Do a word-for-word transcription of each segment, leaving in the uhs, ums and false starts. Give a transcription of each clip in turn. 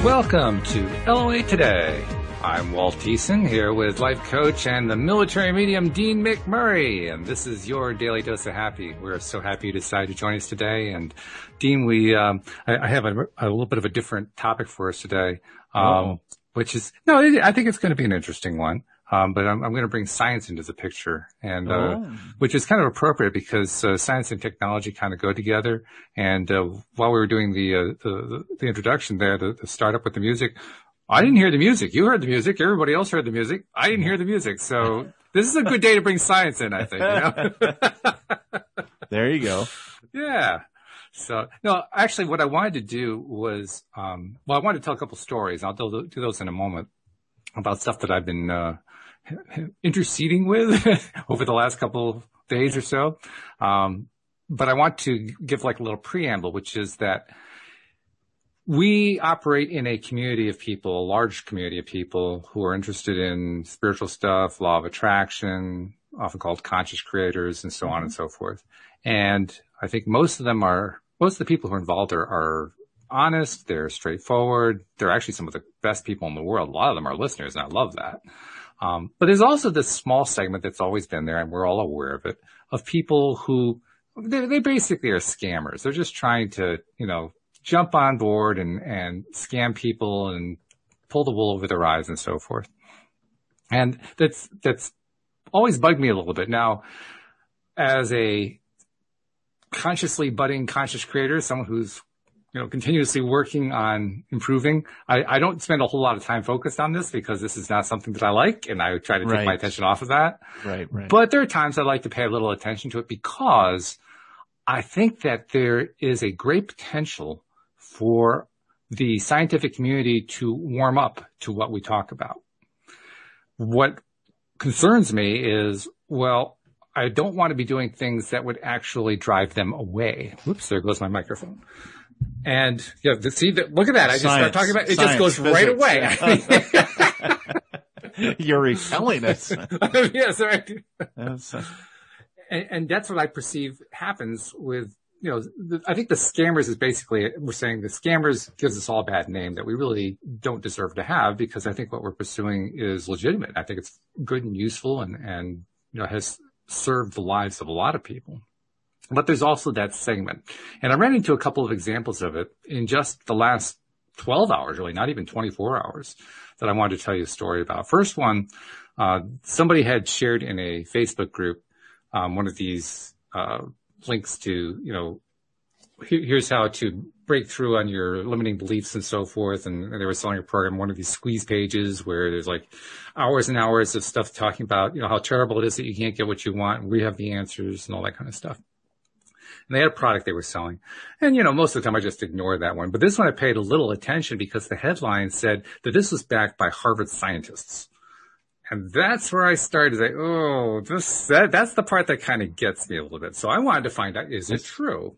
Welcome to L O A Today. I'm Walt Thiessen here with life coach and the military medium Dean McMurray, and this is your daily dose of happy. We're so happy you decided to join us today. And Dean, we um, I, I have a, a little bit of a different topic for us today, um, oh. which is no, I think it's going to be an interesting one. Um, but I'm, I'm going to bring science into the picture, and uh, oh. which is kind of appropriate because uh, science and technology kind of go together. And uh, while we were doing the, uh, the the introduction there, the, the startup with the music, I didn't hear the music. You heard the music. Everybody else heard the music. I didn't hear the music. So this is a good day to bring science in, I think. You know? There you go. Yeah. So no, actually, what I wanted to do was, um, well, I wanted to tell a couple stories. I'll do, do those in a moment about stuff that I've been uh, interceding with over the last couple of days or so. Um, but I want to give like a little preamble, which is that we operate in a community of people, a large community of people who are interested in spiritual stuff, law of attraction, often called conscious creators, and so mm-hmm. on and so forth. And I think most of them are, most of the people who are involved are, are honest, they're straightforward, they're actually some of the best people in the world. A lot of them are listeners, and I love that. Um, but there's also this small segment that's always been there, and we're all aware of it, of people who, they, they basically are scammers. They're just trying to, you know, jump on board and, and scam people and pull the wool over their eyes and so forth. And that's, that's always bugged me a little bit. Now, as a consciously budding conscious creator, someone who's, you know, continuously working on improving, I, I don't spend a whole lot of time focused on this because this is not something that I like, and I try to take right. my attention off of that. Right, right. But there are times I like to pay a little attention to it because I think that there is a great potential for the scientific community to warm up to what we talk about. What concerns me is, well, I don't want to be doing things that would actually drive them away. Whoops, there goes my microphone. And yeah, see, look at that. I just start talking about it. It Science, just goes physics. right away. You're repelling us. Yes, right. Yes. And, and that's what I perceive happens with, you know, the, I think the scammers is basically, we're saying the scammers gives us all a bad name that we really don't deserve to have, because I think what we're pursuing is legitimate. I think it's good and useful and, and, you know, has served the lives of a lot of people. But there's also that segment. And I ran into a couple of examples of it in just the last twelve hours, really, not even twenty-four hours, that I wanted to tell you a story about. First one, uh, somebody had shared in a Facebook group, um, one of these, uh, links to, you know, here, here's how to break through on your limiting beliefs and so forth. And, and they were selling a program, one of these squeeze pages where there's like hours and hours of stuff talking about, you know, how terrible it is that you can't get what you want. And we have the answers and all that kind of stuff. And they had a product they were selling. And, you know, most of the time I just ignored that one. But this one I paid a little attention because the headline said that this was backed by Harvard scientists. And that's where I started to say, oh, this, that, that's the part that kind of gets me a little bit. So I wanted to find out, is it true?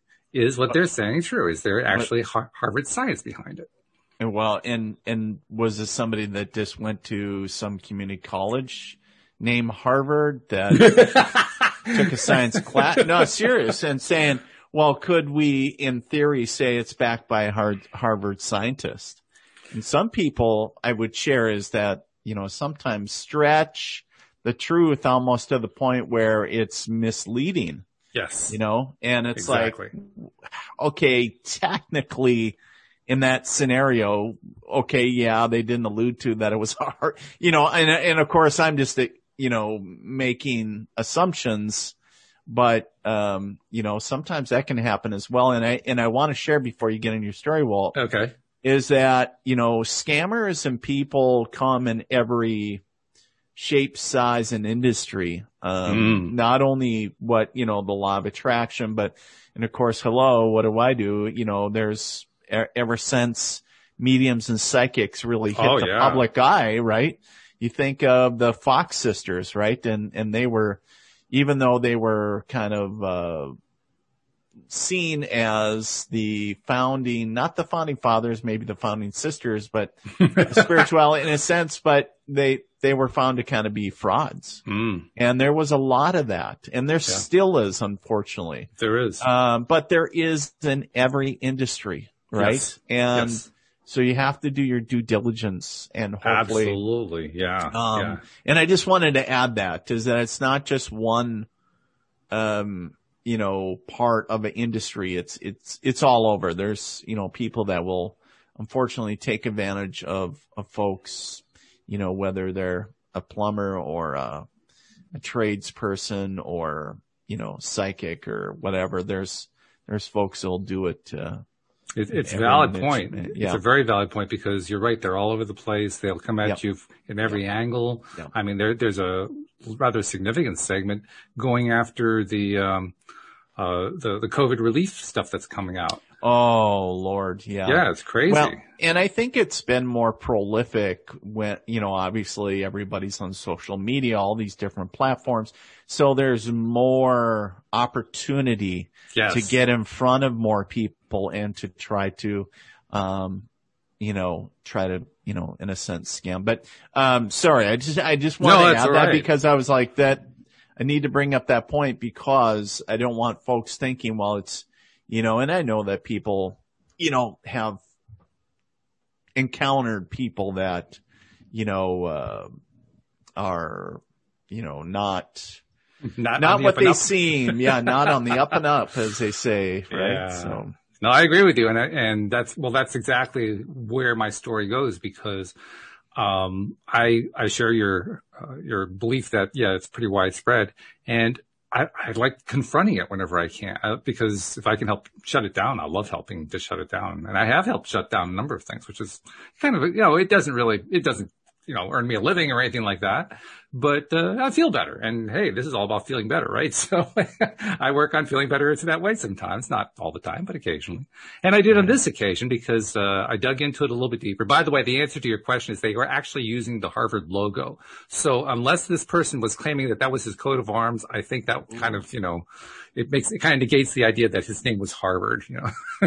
Is what they're saying true? Is there actually Harvard science behind it? And well, and, and was this somebody that just went to some community college named Harvard that took a science class? No, serious. And saying, well, could we in theory say it's backed by a Harvard scientist? And some people I would share is that, you know, sometimes stretch the truth almost to the point where it's misleading. Yes. You know, and it's exactly. like, okay, technically in that scenario, okay, yeah, they didn't allude to that it was hard, you know, and, and of course I'm just, you know, making assumptions, but, um, you know, sometimes that can happen as well. And I, and I want to share before you get in your story, Walt. Okay. Is that, you know, scammers and people come in every shape, size, and industry. Um, mm. Not only what, you know, the law of attraction, but, and of course, hello, what do I do? You know, there's ever since mediums and psychics really hit oh, the yeah. public eye, right? You think of the Fox sisters, right? And, and they were, even though they were kind of, uh, seen as the founding, not the founding fathers, maybe the founding sisters, but spirituality in a sense, but they, they were found to kind of be frauds. Mm. And there was a lot of that. And there yeah. still is, unfortunately. There is. Um, but there is in every industry, right? Yes. And yes. So you have to do your due diligence and hopefully. Absolutely. Yeah. Um, yeah. And I just wanted to add that is that it's not just one, um, you know, part of an industry. It's, it's, it's all over. There's, you know, people that will unfortunately take advantage of, of folks, you know, whether they're a plumber or a, a tradesperson or, you know, psychic or whatever. There's, there's folks that'll do it, uh, It, it's a valid point. Yeah. It's a very valid point because you're right. They're all over the place. They'll come at Yep. you in every Yep. angle. Yep. I mean, there, there's a rather significant segment going after the, um, uh, the, the COVID relief stuff that's coming out. Oh, Lord. Yeah. Yeah, it's crazy. Well, and I think it's been more prolific when, you know, obviously everybody's on social media, all these different platforms. So there's more opportunity yes. to get in front of more people and to try to, um, you know, try to, you know, in a sense scam. But, um, sorry, I just, I just wanted No, to that's add all that right. because I was like that. I need to bring up that point because I don't want folks thinking, well, it's, you know, and I know that people, you know, have encountered people that, you know, uh, are, you know, not, not not on the what up and they up. seem. Yeah. Not on the up and up, as they say. Right. Yeah. So. No, I agree with you. And, I- and that's, well, that's exactly where my story goes because, um, I, I share your, uh, your belief that, yeah, it's pretty widespread. And I, I like confronting it whenever I can, uh, because if I can help shut it down, I love helping to shut it down. And I have helped shut down a number of things, which is kind of, you know, it doesn't really, it doesn't, you know, earn me a living or anything like that. But, uh, I feel better. And hey, this is all about feeling better, right? So I work on feeling better in that way sometimes, not all the time, but occasionally. And I did on this occasion because, uh, I dug into it a little bit deeper. By the way, the answer to your question is they were actually using the Harvard logo. So unless this person was claiming that that was his coat of arms, I think that kind of, you know, it makes, it kind of negates the idea that his name was Harvard, you know.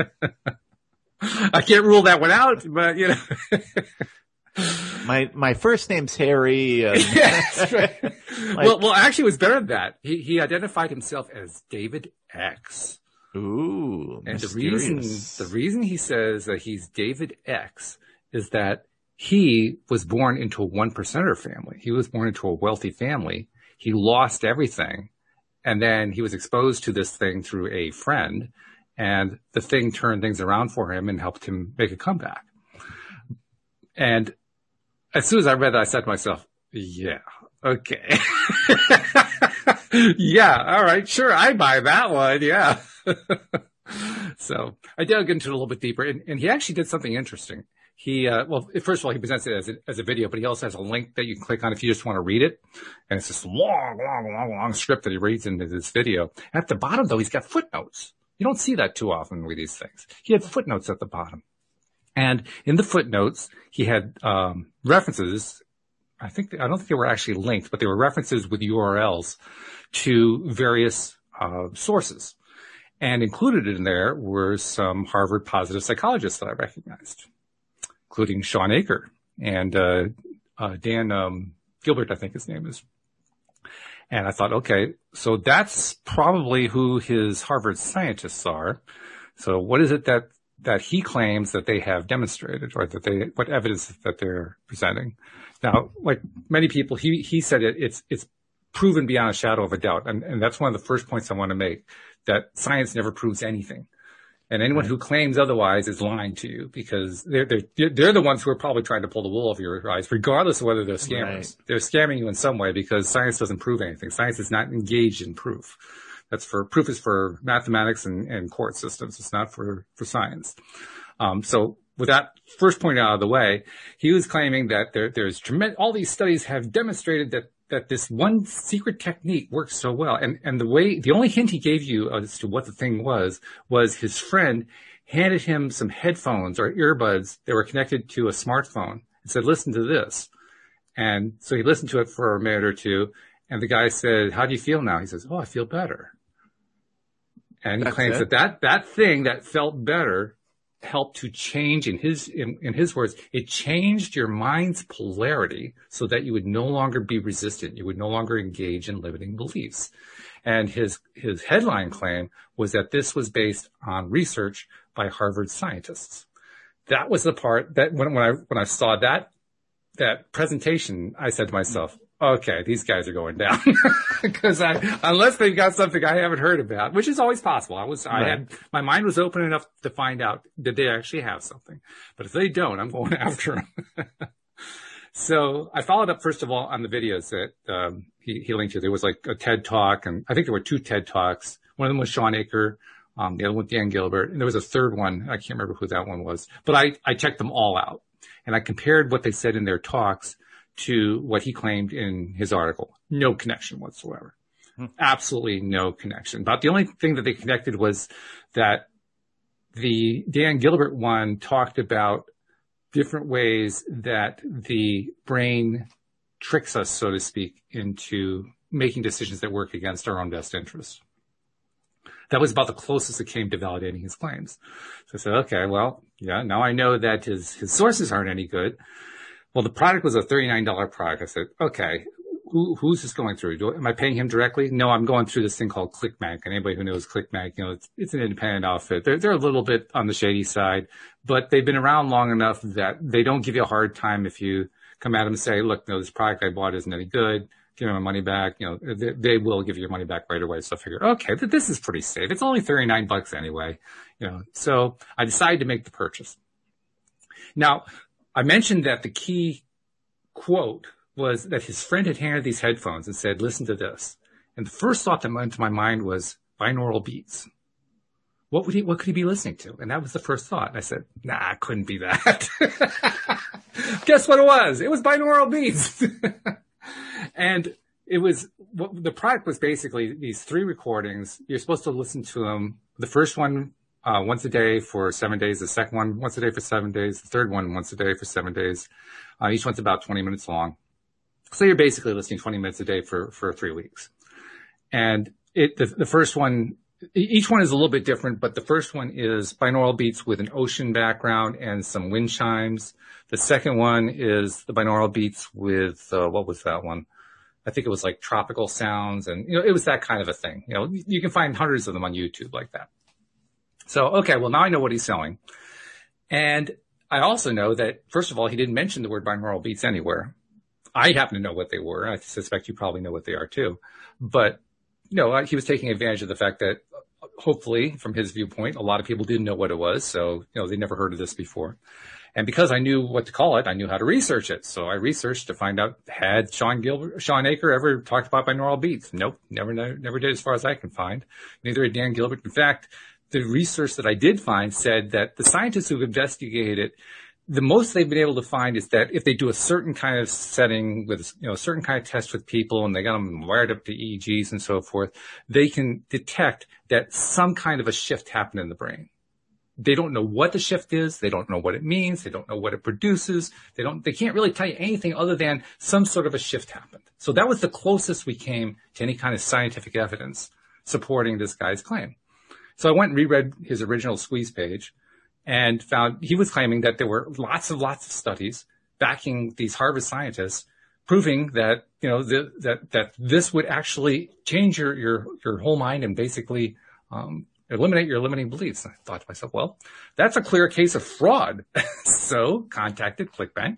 I can't rule that one out, but you know. My, my first name's Harry. Uh, Yes, right. like, well, well, actually it was better than that. He, he identified himself as David X. ooh, And the mysterious. reason, the reason he says that he's David X is that he was born into a one percenter family. He was born into a wealthy family. He lost everything. And then he was exposed to this thing through a friend, and the thing turned things around for him and helped him make a comeback. And as soon as I read that, I said to myself, yeah, okay. Yeah, all right, sure, I buy that one, yeah. So I dug into it a little bit deeper, and, and he actually did something interesting. He, uh, well, first of all, he presents it as a, as a video, but he also has a link that you can click on if you just want to read it. And it's this long, long, long, long script that he reads into this video. At the bottom, though, he's got footnotes. You don't see that too often with these things. He had footnotes at the bottom. And in the footnotes, he had, um, references. I think, I don't think they were actually linked, but they were references with U R Ls to various, uh, sources. And included in there were some Harvard positive psychologists that I recognized, including Sean Aker and, uh, uh, Dan, um, Gilbert, I think his name is. And I thought, okay, so that's probably who his Harvard scientists are. So what is it that, that he claims that they have demonstrated, or that they, what evidence that they're presenting? Now, like many people, he, he said it, it's, it's proven beyond a shadow of a doubt. And, and that's one of the first points I want to make, that science never proves anything. And anyone who claims otherwise is lying to you, because they're, they're, they're the ones who are probably trying to pull the wool over your eyes, regardless of whether they're scammers. Right. They're scamming you in some way, because science doesn't prove anything. Science is not engaged in proof. That's for, proof is for mathematics and, and court systems. It's not for, for science. Um, so with that first point out of the way, he was claiming that there, there's tremendous, all these studies have demonstrated that that this one secret technique works so well. And, and the way, the only hint he gave you as to what the thing was, was his friend handed him some headphones or earbuds that were connected to a smartphone and said, listen to this. And so he listened to it for a minute or two. And the guy said, how do you feel now? He says, oh, I feel better. And he That's claims it? that, that that thing that felt better helped to change, in his, in, in his words, it changed your mind's polarity so that you would no longer be resistant. You would no longer engage in limiting beliefs. And his, his headline claim was that this was based on research by Harvard scientists. that was the part that when, when I, when I saw that, that presentation, I said to myself, okay, these guys are going down because I, unless they've got something I haven't heard about, which is always possible. I was, right. I had, my mind was open enough to find out did they actually have something, but if they don't, I'm going after them. So I followed up, first of all, on the videos that, um, he, he linked to. There was like a TED talk, and I think there were two TED talks. One of them was Shawn Achor. Um, the other one, Dan Gilbert, and there was a third one. I can't remember who that one was, but I, I checked them all out, and I compared what they said in their talks to what he claimed in his article. No connection whatsoever. Hmm. Absolutely no connection. About the only thing that they connected was that the Dan Gilbert one talked about different ways that the brain tricks us, so to speak, into making decisions that work against our own best interests. That was about the closest it came to validating his claims. So I said, okay, well, yeah, now I know that his, his sources aren't any good. Well, the product was a thirty-nine dollars product. I said, okay, who, who's this going through? Do, am I paying him directly? No, I'm going through this thing called ClickBank. And anybody who knows ClickBank, you know, it's, it's an independent outfit. They're, they're a little bit on the shady side, but they've been around long enough that they don't give you a hard time if you come at them and say, look, no, this product I bought isn't any good. Give me my money back. You know, they, they will give you your money back right away. So I figured, okay, this is pretty safe. It's only thirty-nine bucks anyway, you know, so I decided to make the purchase. Now, I mentioned that the key quote was that his friend had handed these headphones and said, listen to this. And the first thought that went into my mind was binaural beats. What would he, what could he be listening to? And that was the first thought. And I said, nah, it couldn't be that. Guess what it was? It was binaural beats. And it was, what the product was basically these three recordings. You're supposed to listen to them. The first one, uh, once a day for seven days. The second one, once a day for seven days. The third one, once a day for seven days. Uh, each one's about twenty minutes long. So you're basically listening twenty minutes a day for, for three weeks. And it, the, the first one, each one is a little bit different, but the first one is binaural beats with an ocean background and some wind chimes. The second one is the binaural beats with, uh, what was that one? I think it was like tropical sounds, and, you know, it was that kind of a thing. You know, you can find hundreds of them on YouTube like that. So, okay, well, now I know what he's selling. And I also know that, first of all, he didn't mention the word binaural beats anywhere. I happen to know what they were. I suspect you probably know what they are too. But, you know, he was taking advantage of the fact that, hopefully, from his viewpoint, a lot of people didn't know what it was. So, you know, they never heard of this before. And because I knew what to call it, I knew how to research it. So I researched to find out, had Shawn Gilbert, Shawn Achor ever talked about binaural beats? Nope, never, never, never did as far as I can find. Neither had Dan Gilbert. In fact, the research that I did find said that the scientists who've investigated it, the most they've been able to find is that if they do a certain kind of setting with, you know, a certain kind of test with people and they got them wired up to E E Gs and so forth, they can detect that some kind of a shift happened in the brain. They don't know what the shift is. They don't know what it means. They don't know what it produces. They don't, they can't really tell you anything other than some sort of a shift happened. So that was the closest we came to any kind of scientific evidence supporting this guy's claim. So I went and reread his original squeeze page and found he was claiming that there were lots and lots of studies backing these Harvard scientists proving that, you know, the, that, that this would actually change your, your, your whole mind and basically, um, eliminate your limiting beliefs. And I thought to myself, well, that's a clear case of fraud. So contacted ClickBank,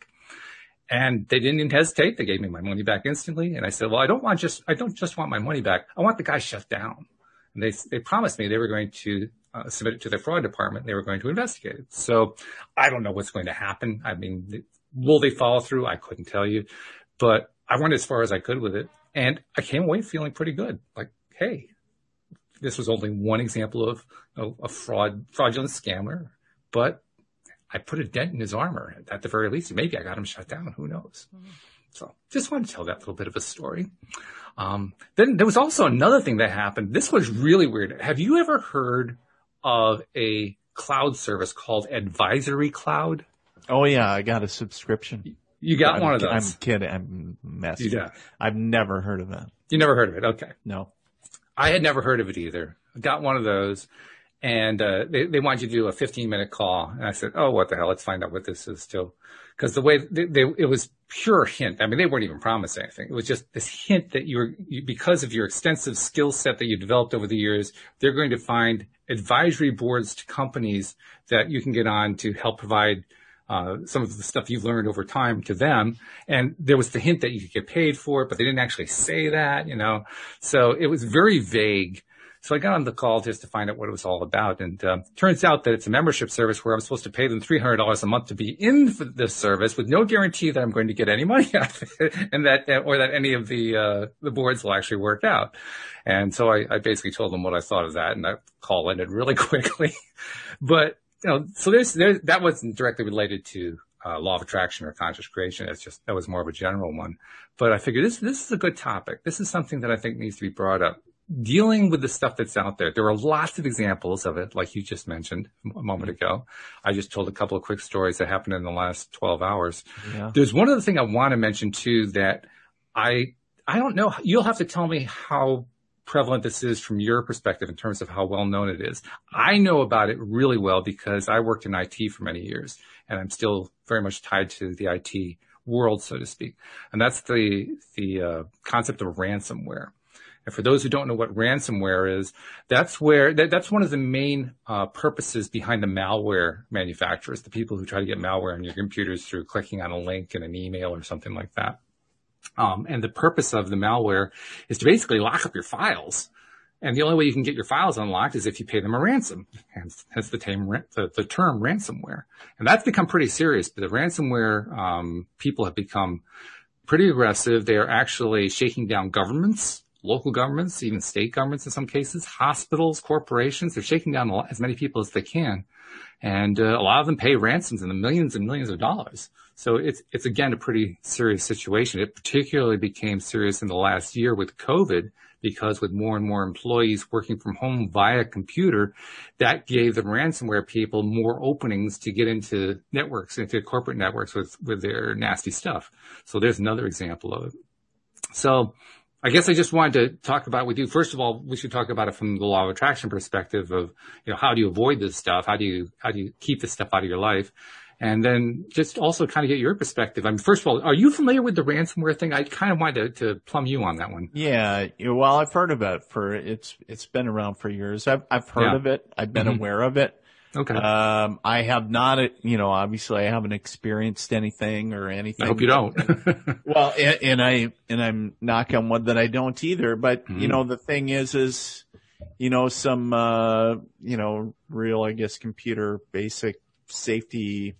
and they didn't even hesitate. They gave me my money back instantly. And I said, well, I don't want just, I don't just want my money back. I want the guy shut down. And they, they promised me they were going to uh, submit it to their fraud department. They were going to investigate it. So I don't know what's going to happen. I mean, will they follow through? I couldn't tell you, but I went as far as I could with it. And I came away feeling pretty good. Like, hey, this was only one example of you know, a fraud, fraudulent scammer, but I put a dent in his armor at the very least. Maybe I got him shut down. Who knows? Mm-hmm. So just wanted to tell that little bit of a story. Um, then there was also another thing that happened. This was really weird. Have you ever heard of a cloud service called Advisory Cloud? Oh yeah, I got a subscription. You got I'm, one of those? I'm kidding. I'm messing. You got. I've never heard of that. You never heard of it? Okay. No. I had never heard of it either. I got one of those, And, uh, they, they wanted you to do a fifteen minute call. And I said, oh, what the hell? Let's find out what this is too. Cause the way they, they, it was pure hint. I mean, they weren't even promising anything. It was just this hint that you were, you, because of your extensive skill set that you developed over the years, they're going to find advisory boards to companies that you can get on to help provide uh, some of the stuff you've learned over time to them. And there was the hint that you could get paid for it, but they didn't actually say that, you know. So it was very vague. So I got on the call just to find out what it was all about. And uh, turns out that it's a membership service where I'm supposed to pay them three hundred dollars a month to be in for this service with no guarantee that I'm going to get any money out of it and that, or that any of the, uh, the boards will actually work out. And so I, I basically told them what I thought of that, and that call ended really quickly. But, you know, so there's, there's, that wasn't directly related to uh, law of attraction or conscious creation. It's just, that was more of a general one. But I figured this, this is a good topic. This is something that I think needs to be brought up. Dealing with the stuff that's out there. There are lots of examples of it, like you just mentioned a moment ago. I just told a couple of quick stories that happened in the last twelve hours. Yeah. There's one other thing I want to mention too that I, I don't know. You'll have to tell me how prevalent this is from your perspective in terms of how well known it is. I know about it really well because I worked in I T for many years, and I'm still very much tied to the I T world, so to speak. And that's the, the, uh, concept of ransomware. And for those who don't know what ransomware is, that's where, that, that's one of the main, uh, purposes behind the malware manufacturers, the people who try to get malware on your computers through clicking on a link in an email or something like that. Um, and the purpose of the malware is to basically lock up your files. And the only way you can get your files unlocked is if you pay them a ransom. Hence, hence the, term, the, the term ransomware. And that's become pretty serious. But the ransomware, um, people have become pretty aggressive. They are actually shaking down governments. Local governments, even state governments in some cases, hospitals, corporations. They're shaking down a lot, as many people as they can. And uh, a lot of them pay ransoms in the millions and millions of dollars. So it's, it's again, a pretty serious situation. It particularly became serious in the last year with COVID, because with more and more employees working from home via computer, that gave the ransomware people more openings to get into networks, into corporate networks with, with their nasty stuff. So there's another example of it. So I guess I just wanted to talk about with you. First of all, we should talk about it from the law of attraction perspective of, you know, how do you avoid this stuff? How do you, how do you keep this stuff out of your life? And then just also kind of get your perspective. I mean, first of all, are you familiar with the ransomware thing? I kind of wanted to, to plumb you on that one. Yeah. Well, I've heard of it for, it's, it's been around for years. I've, I've heard yeah. of it. I've been mm-hmm. aware of it. Okay. Um, I have not, you know, obviously I haven't experienced anything or anything. I hope you don't. Well, and, and I, and I'm knock on wood that I don't either. But, mm-hmm. you know, the thing is, is, you know, some, uh, you know, real, I guess, computer basic safety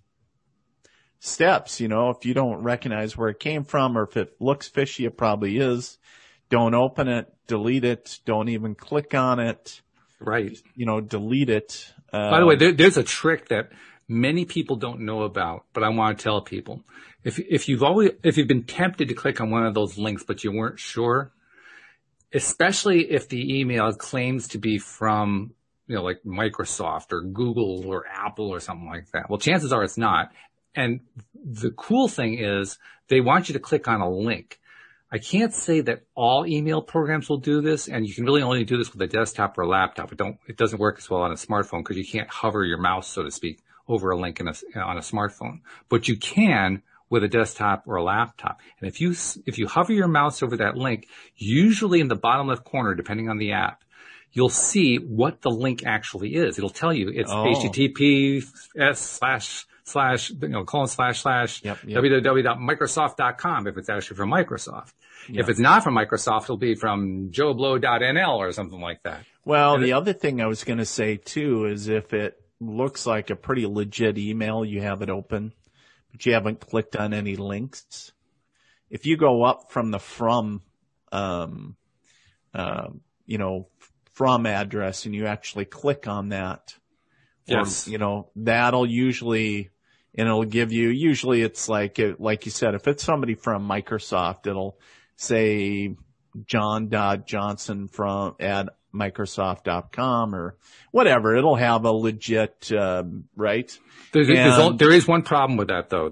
steps. You know, if you don't recognize where it came from or if it looks fishy, it probably is. Don't open it, delete it. Don't even click on it. Right. You know, delete it. Um, By the way, there, there's a trick that many people don't know about, but I want to tell people. If, if you've always, if you've been tempted to click on one of those links, but you weren't sure, especially if the email claims to be from, you know, like Microsoft or Google or Apple or something like that. Well, chances are it's not. And the cool thing is they want you to click on a link. I can't say that all email programs will do this, and you can really only do this with a desktop or a laptop. It don't, it doesn't work as well on a smartphone because you can't hover your mouse, so to speak, over a link in a, on a smartphone. But you can with a desktop or a laptop. And if you, if you hover your mouse over that link, usually in the bottom left corner, depending on the app, you'll see what the link actually is. It'll tell you it's oh. H T T P S slash slash, you know, colon slash slash yep, yep. w w w dot microsoft dot com if it's actually from Microsoft. Yep. If it's not from Microsoft, it'll be from joe blow dot n l or something like that. Well, and the it, other thing I was going to say too is if it looks like a pretty legit email, you have it open, but you haven't clicked on any links. If you go up from the from, um, uh, you know, from address and you actually click on that, yes, or, you know, that'll usually, and it'll give you, usually it's like, like you said, if it's somebody from Microsoft, it'll say John Johnson from at Microsoft dot com or whatever. It'll have a legit, uh, right? There's, and, there's, there is one problem with that though.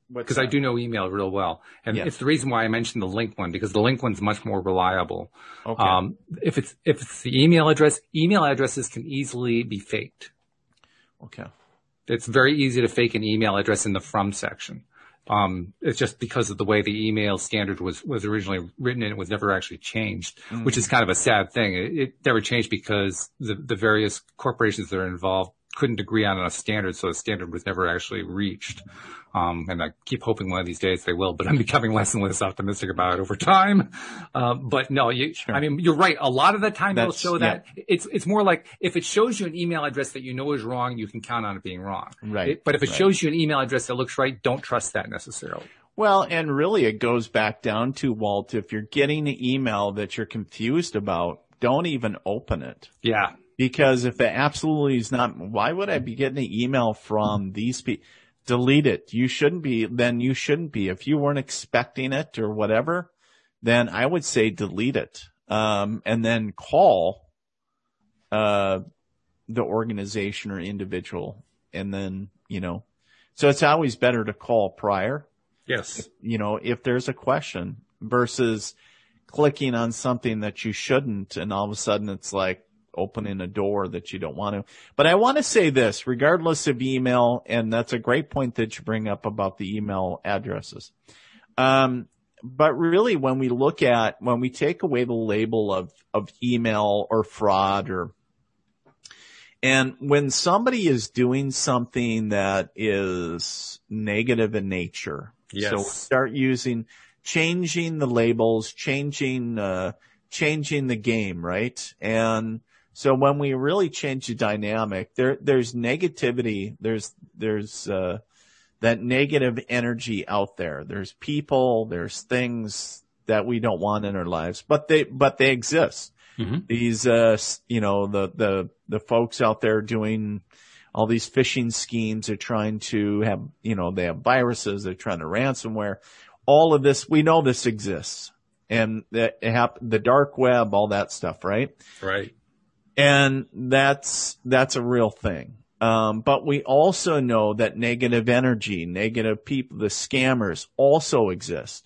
because I do know email real well. And yes. It's the reason why I mentioned the link one, because the link one's much more reliable. Okay. Um, if it's, if it's the email address, email addresses can easily be faked. Okay. It's very easy to fake an email address in the from section. Um, it's just because of the way the email standard was, was originally written, and it was never actually changed, mm. which is kind of a sad thing. It, it never changed because the, the various corporations that are involved couldn't agree on a standard, so the standard was never actually reached. Um, and I keep hoping one of these days they will, but I'm becoming less and less optimistic about it over time. Uh, but no, you, sure. I mean, you're right. A lot of the time That's, it'll show that. Yeah. It's, it's more like if it shows you an email address that you know is wrong, you can count on it being wrong. Right. It, but if it right. shows you an email address that looks right, don't trust that necessarily. Well, and really it goes back down to, Walt, if you're getting an email that you're confused about, don't even open it. Yeah. Because if it absolutely is not, why would I be getting an email from these people? Delete it. You shouldn't be, then you shouldn't be. If you weren't expecting it or whatever, then I would say delete it. Um, and then call, uh, the organization or individual. And then, you know, so it's always better to call prior. Yes. You know, if there's a question versus clicking on something that you shouldn't. And all of a sudden it's like opening a door that you don't want to. But I want to say this, regardless of email, and that's a great point that you bring up about the email addresses. Um, but really when we look at, when we take away the label of, of email or fraud or, and when somebody is doing something that is negative in nature, yes. so we'll start using, changing the labels, changing, uh, changing the game, right? And so when we really change the dynamic, there, there's negativity, there's, there's, uh, that negative energy out there. There's people, there's things that we don't want in our lives, but they, but they exist. Mm-hmm. These, uh, you know, the, the, the folks out there doing all these phishing schemes, they're trying to have, you know, they have viruses, they're trying to ransomware. All of this, we know this exists. And the, the dark web, all that stuff, right? Right. And that's, that's a real thing. Um, but we also know that negative energy, negative people, the scammers also exist.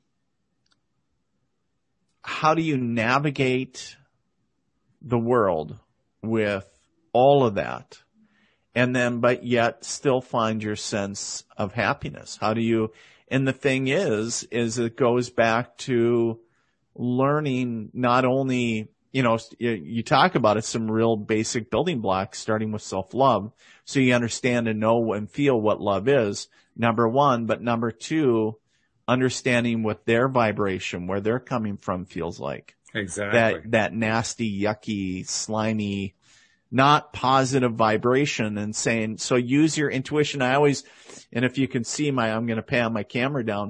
How do you navigate the world with all of that? And then, but yet still find your sense of happiness? How do you, and the thing is, is it goes back to learning not only, you know, you talk about it, some real basic building blocks, starting with self-love. So you understand and know and feel what love is, number one. But number two, understanding what their vibration, where they're coming from feels like. Exactly. That, that nasty, yucky, slimy, not positive vibration, and saying, so use your intuition. I always, and if you can see my, I'm going to pan my camera down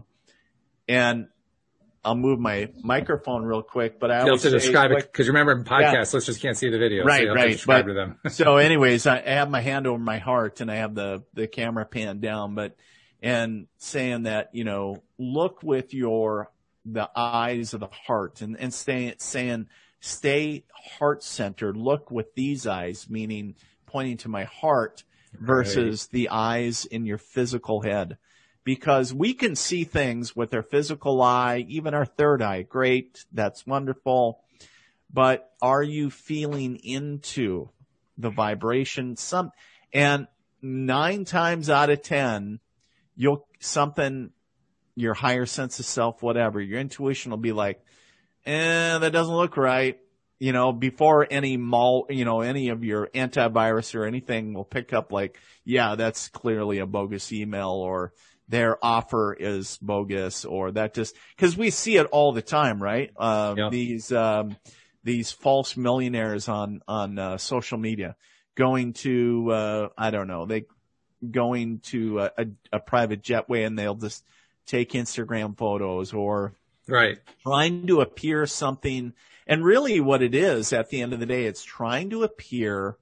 and I'll move my microphone real quick, but I always have to describe say, it, because remember in podcasts, yeah. listeners can't see the video. Right, so right. Describe but, to them. So anyways, I have my hand over my heart and I have the, the camera panned down, but, and saying that, you know, look with your, the eyes of the heart and, and stay, saying, stay heart centered. Look with these eyes, meaning pointing to my heart versus right. the eyes in your physical head. Because we can see things with our physical eye, even our third eye. Great. That's wonderful. But are you feeling into the vibration? Some, and nine times out of ten, you'll, something, your higher sense of self, whatever, your intuition will be like, eh, that doesn't look right. You know, before any mal, you know, any of your antivirus or anything will pick up like, yeah, that's clearly a bogus email, or their offer is bogus, or that just, cause we see it all the time, right? Uh, yeah. these, um, these false millionaires on, on, uh, social media going to, uh, I don't know, they going to a, a, a private jetway and they'll just take Instagram photos, or right. trying to appear something. And really what it is at the end of the day, it's trying to appear,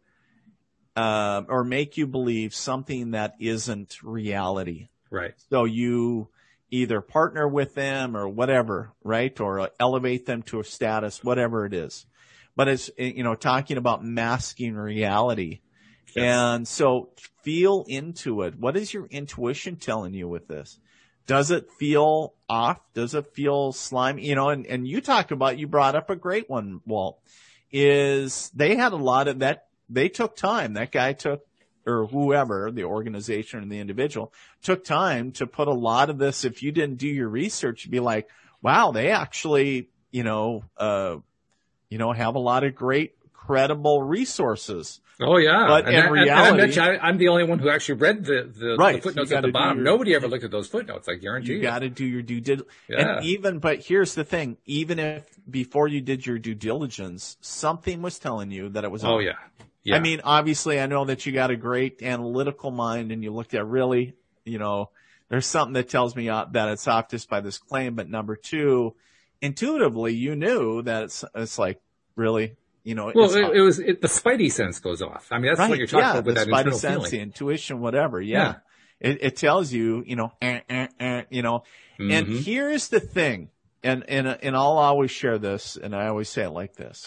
uh, or make you believe something that isn't reality. Right. So you either partner with them or whatever, right? Or uh, elevate them to a status, whatever it is. But it's, you know, talking about masking reality. Yes. And so feel into it. What is your intuition telling you with this? Does it feel off? Does it feel slimy? You know, and, and you talk about, you brought up a great one, Walt, is they had a lot of that. They took time. That guy took, or whoever, the organization or the individual, took time to put a lot of this. If you didn't do your research, you'd be like, wow, they actually, you know, uh, you know, have a lot of great, credible resources. Oh yeah, but and in I, reality, and I, I'm the only one who actually read the, the, right, the footnotes so at the bottom. your, Nobody ever looked at those footnotes. I guarantee you. You got to do your due diligence. Yeah. And even, but here's the thing: even if before you did your due diligence, something was telling you that it was. Oh on. yeah. Yeah. I mean, obviously, I know that you got a great analytical mind, and you looked at really, you know, there's something that tells me uh, that it's off just by this claim. But number two, intuitively, you knew that it's it's like really. You know, well, it, it was it, the spidey sense goes off. I mean, that's right. what you're talking yeah, about with the that spidey internal sense, feeling. the intuition, whatever. Yeah, yeah. It, it tells you, you know, eh, eh, eh, you know. Mm-hmm. And here's the thing, and and and I'll always share this, and I always say it like this: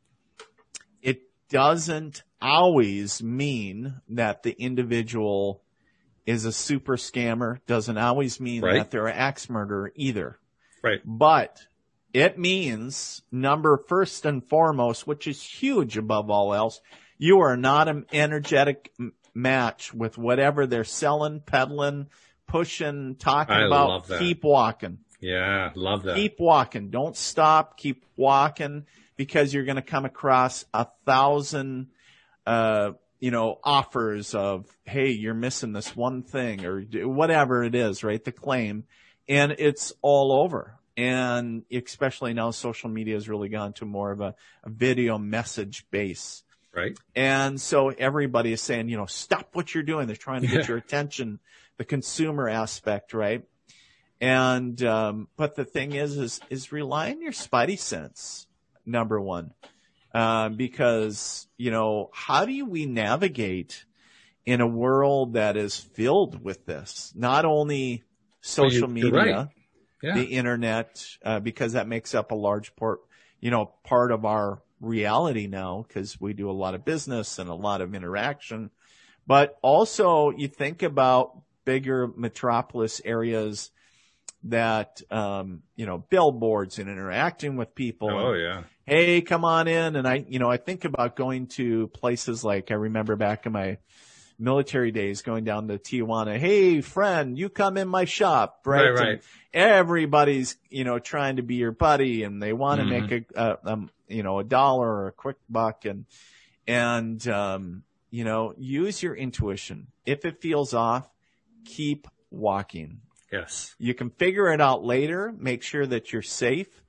it doesn't always mean that the individual is a super scammer. Doesn't always mean right. that they're an axe murderer either. Right. But it means, number first and foremost, which is huge above all else, you are not an energetic m- match with whatever they're selling, peddling, pushing, talking I about. Love that. Keep walking. Yeah, love that. Keep walking. Don't stop. Keep walking, because you're going to come across a thousand, uh, you know, offers of, hey, you're missing this one thing, or whatever it is, right? The claim. And it's all over. And especially now social media has really gone to more of a, a video message base. Right. And so everybody is saying, you know, stop what you're doing. They're trying to get your attention, the consumer aspect, right? And, um, but the thing is, is, is rely on your spidey sense, number one. Uh, because, you know, how do we navigate in a world that is filled with this? Not only social well, you, media. Right. Yeah. The internet, uh, because that makes up a large part, you know, part of our reality now, because we do a lot of business and a lot of interaction. But also you think about bigger metropolis areas that, um, you know, billboards and interacting with people. Oh, and, yeah. hey, come on in. And I, you know, I think about going to places like, I remember back in my military days going down to Tijuana. Hey, friend, you come in my shop, right? Right, right. And everybody's, you know, trying to be your buddy, and they want to mm-hmm. make a, a, um, you know, a dollar or a quick buck, and and um, you know, use your intuition. If it feels off, keep walking. Yes. You can figure it out later. Make sure that you're safe.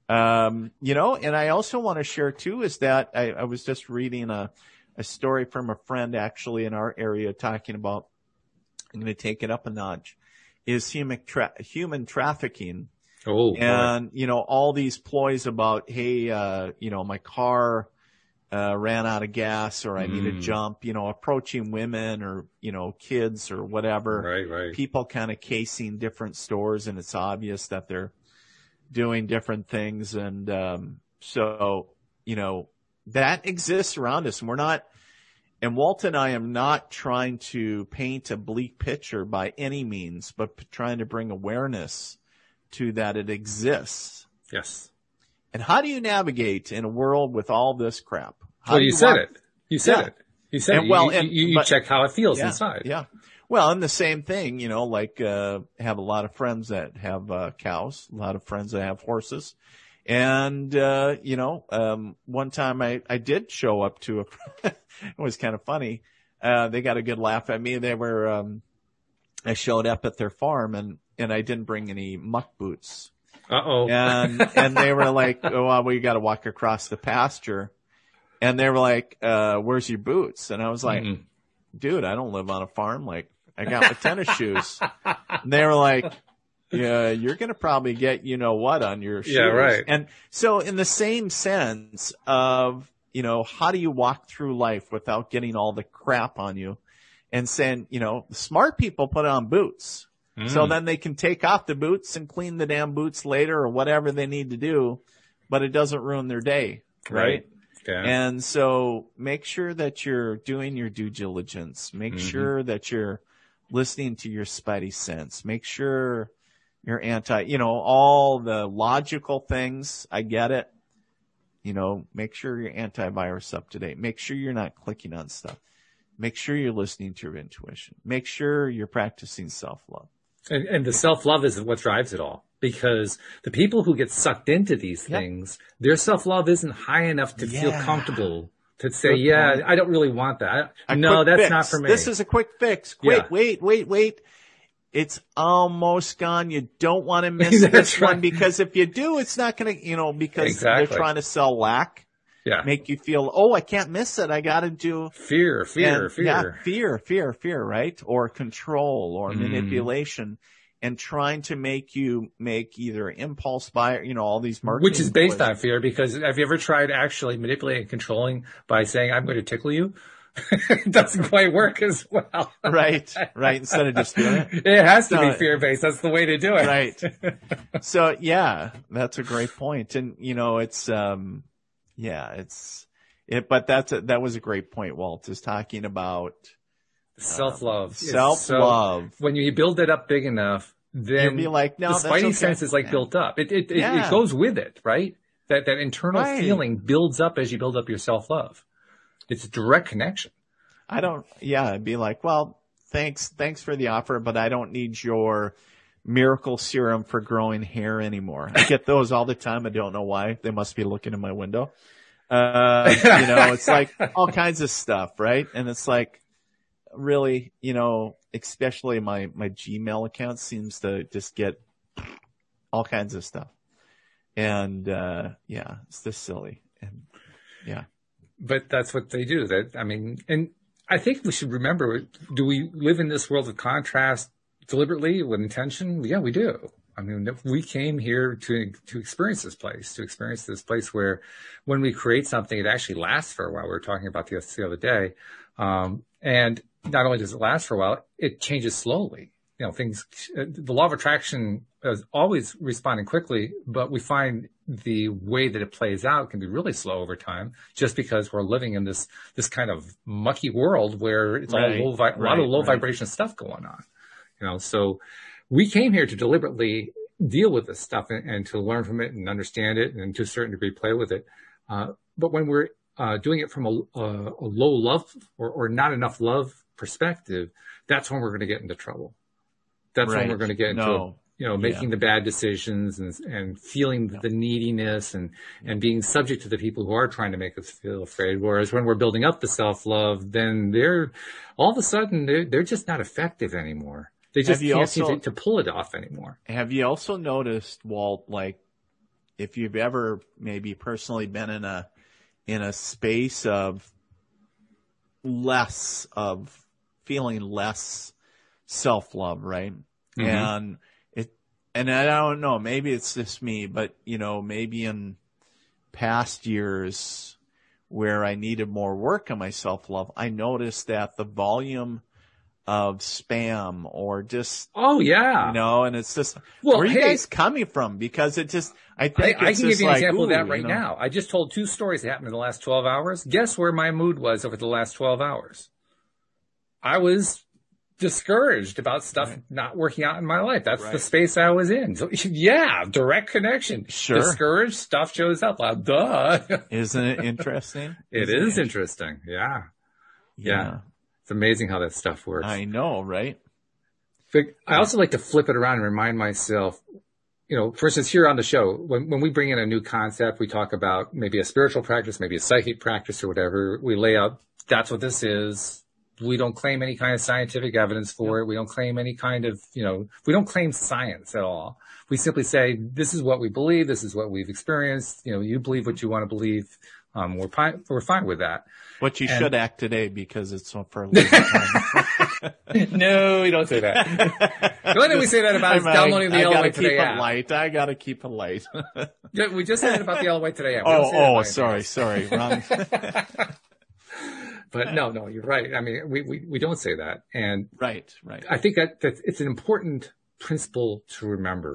Um, you know, and I also want to share too is that I, I was just reading a. a story from a friend actually in our area talking about, I'm going to take it up a notch, is human tra- human trafficking. Oh, and, boy. you know, all these ploys about, hey, uh, you know, my car, uh, ran out of gas, or I mm. need a jump, you know, approaching women or, you know, kids or whatever. Right, right. People kind of casing different stores, and it's obvious that they're doing different things. And, um, so, you know, that exists around us, and we're not, and Walt and I am not trying to paint a bleak picture by any means, but p- trying to bring awareness to that it exists. Yes. And how do you navigate in a world with all this crap? How well, do you, you said walk- it. You said Yeah. it. You said And it. well, you, and- you, you but- check how it feels yeah, inside. Yeah. Well, and the same thing, you know, like, uh, have a lot of friends that have, uh, cows, a lot of friends that have horses. And, uh, you know, um, one time I, I did show up to a, it was kind of funny. Uh, they got a good laugh at me. They were, um, I showed up at their farm, and, and I didn't bring any muck boots. Uh-oh. And, and they were like, oh, well, we got to walk across the pasture. And they were like, uh, where's your boots? And I was like, mm. dude, I don't live on a farm. Like, I got my tennis shoes. And they were like, yeah, you're going to probably get, you know what, on your shoes. Yeah, right. And so in the same sense of, you know, how do you walk through life without getting all the crap on you, and saying, you know, smart people put on boots. Mm. So then they can take off the boots and clean the damn boots later or whatever they need to do, but it doesn't ruin their day. Right. Right. Yeah. And so make sure that you're doing your due diligence. Make mm-hmm. sure that you're listening to your spidey sense. Make sure you're anti, you know, all the logical things. I get it. You know, make sure you're antivirus up to date. Make sure you're not clicking on stuff. Make sure you're listening to your intuition. Make sure you're practicing self-love. And, and the self-love is what drives it all. Because the people who get sucked into these yep. things, their self-love isn't high enough to yeah. feel comfortable to say, Good yeah, point. I don't really want that. A no, that's fix. not for me. This is a quick fix. Wait, yeah. wait, wait, wait. It's almost gone. You don't want to miss this right. one because if you do, it's not going to, you know, because exactly. they're trying to sell lack. Yeah. Make you feel, oh, I can't miss it. I got to do fear, fear, and, fear, yeah, fear, fear, fear, right? Or control or mm. manipulation. And trying to make you make either impulse buy, you know, all these marketing. Which is based on fear, because have you ever tried actually manipulating and controlling by saying, I'm going to tickle you? It doesn't quite work as well. Right, right. Instead of just fear. It has to so, be fear-based. That's the way to do it. Right. So, yeah, that's a great point. And, you know, it's, um, yeah, it's, it, but that's a, that was a great point, Walt, is talking about self-love. Um, self-love. So when you build it up big enough, then you'll be like, no, the that's spidey okay. sense is like yeah. built up. It it, yeah. it it goes with it, right? That that internal right. feeling builds up as you build up your self-love. It's a direct connection. I don't, yeah, I'd be like, well, thanks, thanks for the offer, but I don't need your miracle serum for growing hair anymore. I get those all the time. I don't know why. They must be looking in my window. Uh, you know, it's like all kinds of stuff, right? And it's like, really, you know, especially my, my Gmail account seems to just get all kinds of stuff. And, uh, yeah, it's just silly. And yeah. But that's what they do. That, I mean, and I think we should remember, do we live in this world of contrast deliberately with intention? Yeah, we do. I mean, we came here to, to experience this place, to experience this place where when we create something, it actually lasts for a while. We were talking about this the other day. Um, and not only does it last for a while, it changes slowly. You know, things, the law of attraction is always responding quickly, but we find the way that it plays out can be really slow over time, just because we're living in this, this kind of mucky world where it's right, all low, vi- right, a lot of low right. vibration stuff going on. You know, so we came here to deliberately deal with this stuff and, and to learn from it and understand it and to a certain degree play with it. Uh, but when we're uh, doing it from a, a, a low love or, or not enough love perspective, that's when we're going to get into trouble. That's right. when we're going to get into, no. you know, making yeah. the bad decisions and, and feeling yeah. the neediness and, and being subject to the people who are trying to make us feel afraid. Whereas when we're building up the self-love, then they're all of a sudden they're, they're just not effective anymore. They just can't also, seem to, to pull it off anymore. Have you also noticed, Walt, like if you've ever maybe personally been in a, in a space of less of feeling less self-love, right? Mm-hmm. And it, and I don't know, maybe it's just me, but you know, maybe in past years where I needed more work on my self-love, I noticed that the volume of spam or just, oh yeah, you know, and it's just, well, where are you hey, guys coming from? Because it just, I think I, it's I can just give you an like, example ooh, of that right you know? now. I just told two stories that happened in the last twelve hours. Guess where my mood was over the last twelve hours? I was discouraged about stuff right. not working out in my life. That's right. the space I was in. So, yeah, direct connection. Sure. Discouraged, stuff shows up. Well, duh. Isn't it interesting? It Isn't is it? interesting. Yeah. yeah. Yeah. It's amazing how that stuff works. I know, right? But I also like to flip it around and remind myself, you know, for instance, here on the show, when, when we bring in a new concept, we talk about maybe a spiritual practice, maybe a psychic practice or whatever. We lay out, that's what this is. We don't claim any kind of scientific evidence for it. We don't claim any kind of, you know, we don't claim science at all. We simply say, this is what we believe. This is what we've experienced. You know, you believe what you want to believe. Um, we're fine, we're fine with that. What you and, should act today because it's for a little time. No, we don't say that. The only thing we say that about is downloading the L White Today app. Light. I gotta keep it light. We just said it about the L White Today app. Oh, oh, sorry, sorry, wrong. But no, no, you're right. I mean, we, we, we don't say that. And right, right. I think that, that it's an important principle to remember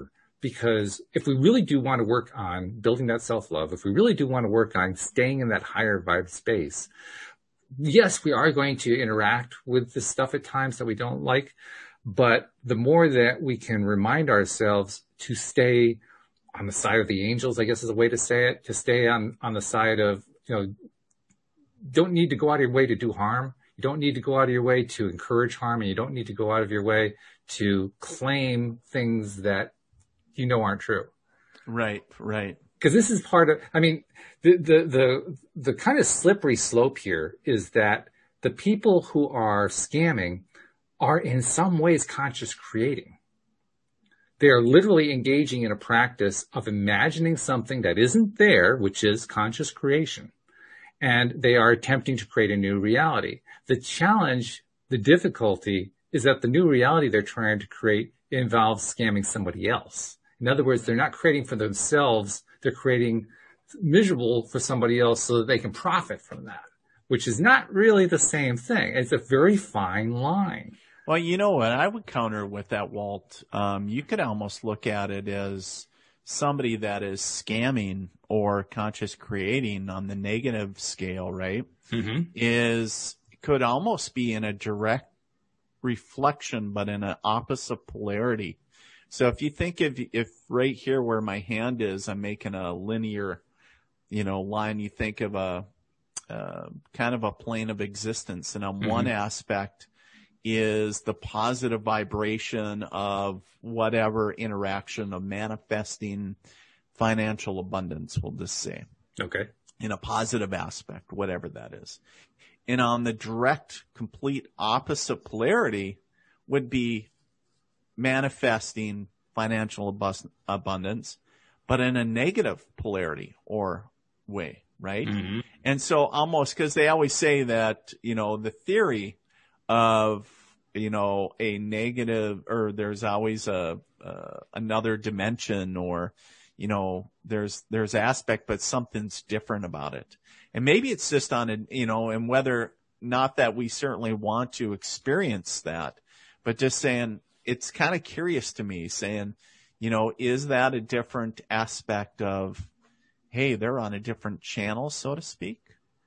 because if we really do want to work on building that self-love, if we really do want to work on staying in that higher vibe space, yes, we are going to interact with the stuff at times that we don't like, but the more that we can remind ourselves to stay on the side of the angels, I guess is a way to say it, to stay on, on the side of, you know, don't need to go out of your way to do harm. You don't need to go out of your way to encourage harm, and you don't need to go out of your way to claim things that you know aren't true. Right, right. Because this is part of, I mean, the, the, the, the kind of slippery slope here is that the people who are scamming are in some ways conscious creating. They are literally engaging in a practice of imagining something that isn't there, which is conscious creation. And they are attempting to create a new reality. The challenge, the difficulty, is that the new reality they're trying to create involves scamming somebody else. In other words, they're not creating for themselves. They're creating miserable for somebody else so that they can profit from that, which is not really the same thing. It's a very fine line. Well, you know what? I would counter with that, Walt. Um, you could almost look at it as somebody that is scamming or conscious creating on the negative scale, right? Mm-hmm. Is could almost be in a direct reflection, but in an opposite polarity. So if you think if, if right here where my hand is, I'm making a linear, you know, line, you think of a, uh, kind of a plane of existence. And on mm-hmm. one aspect is the positive vibration of whatever interaction of manifesting financial abundance, we'll just say. Okay. In a positive aspect, whatever that is. And on the direct, complete opposite polarity would be manifesting financial abus- abundance, but in a negative polarity or way, right? Mm-hmm. And so almost, because they always say that, you know, the theory of, you know, a negative, or there's always a, uh, another dimension, or, you know, there's, there's aspect, but something's different about it. And maybe it's just on a, you know, and whether, not that we certainly want to experience that, but just saying, it's kind of curious to me, saying, you know, is that a different aspect of, hey, they're on a different channel, so to speak?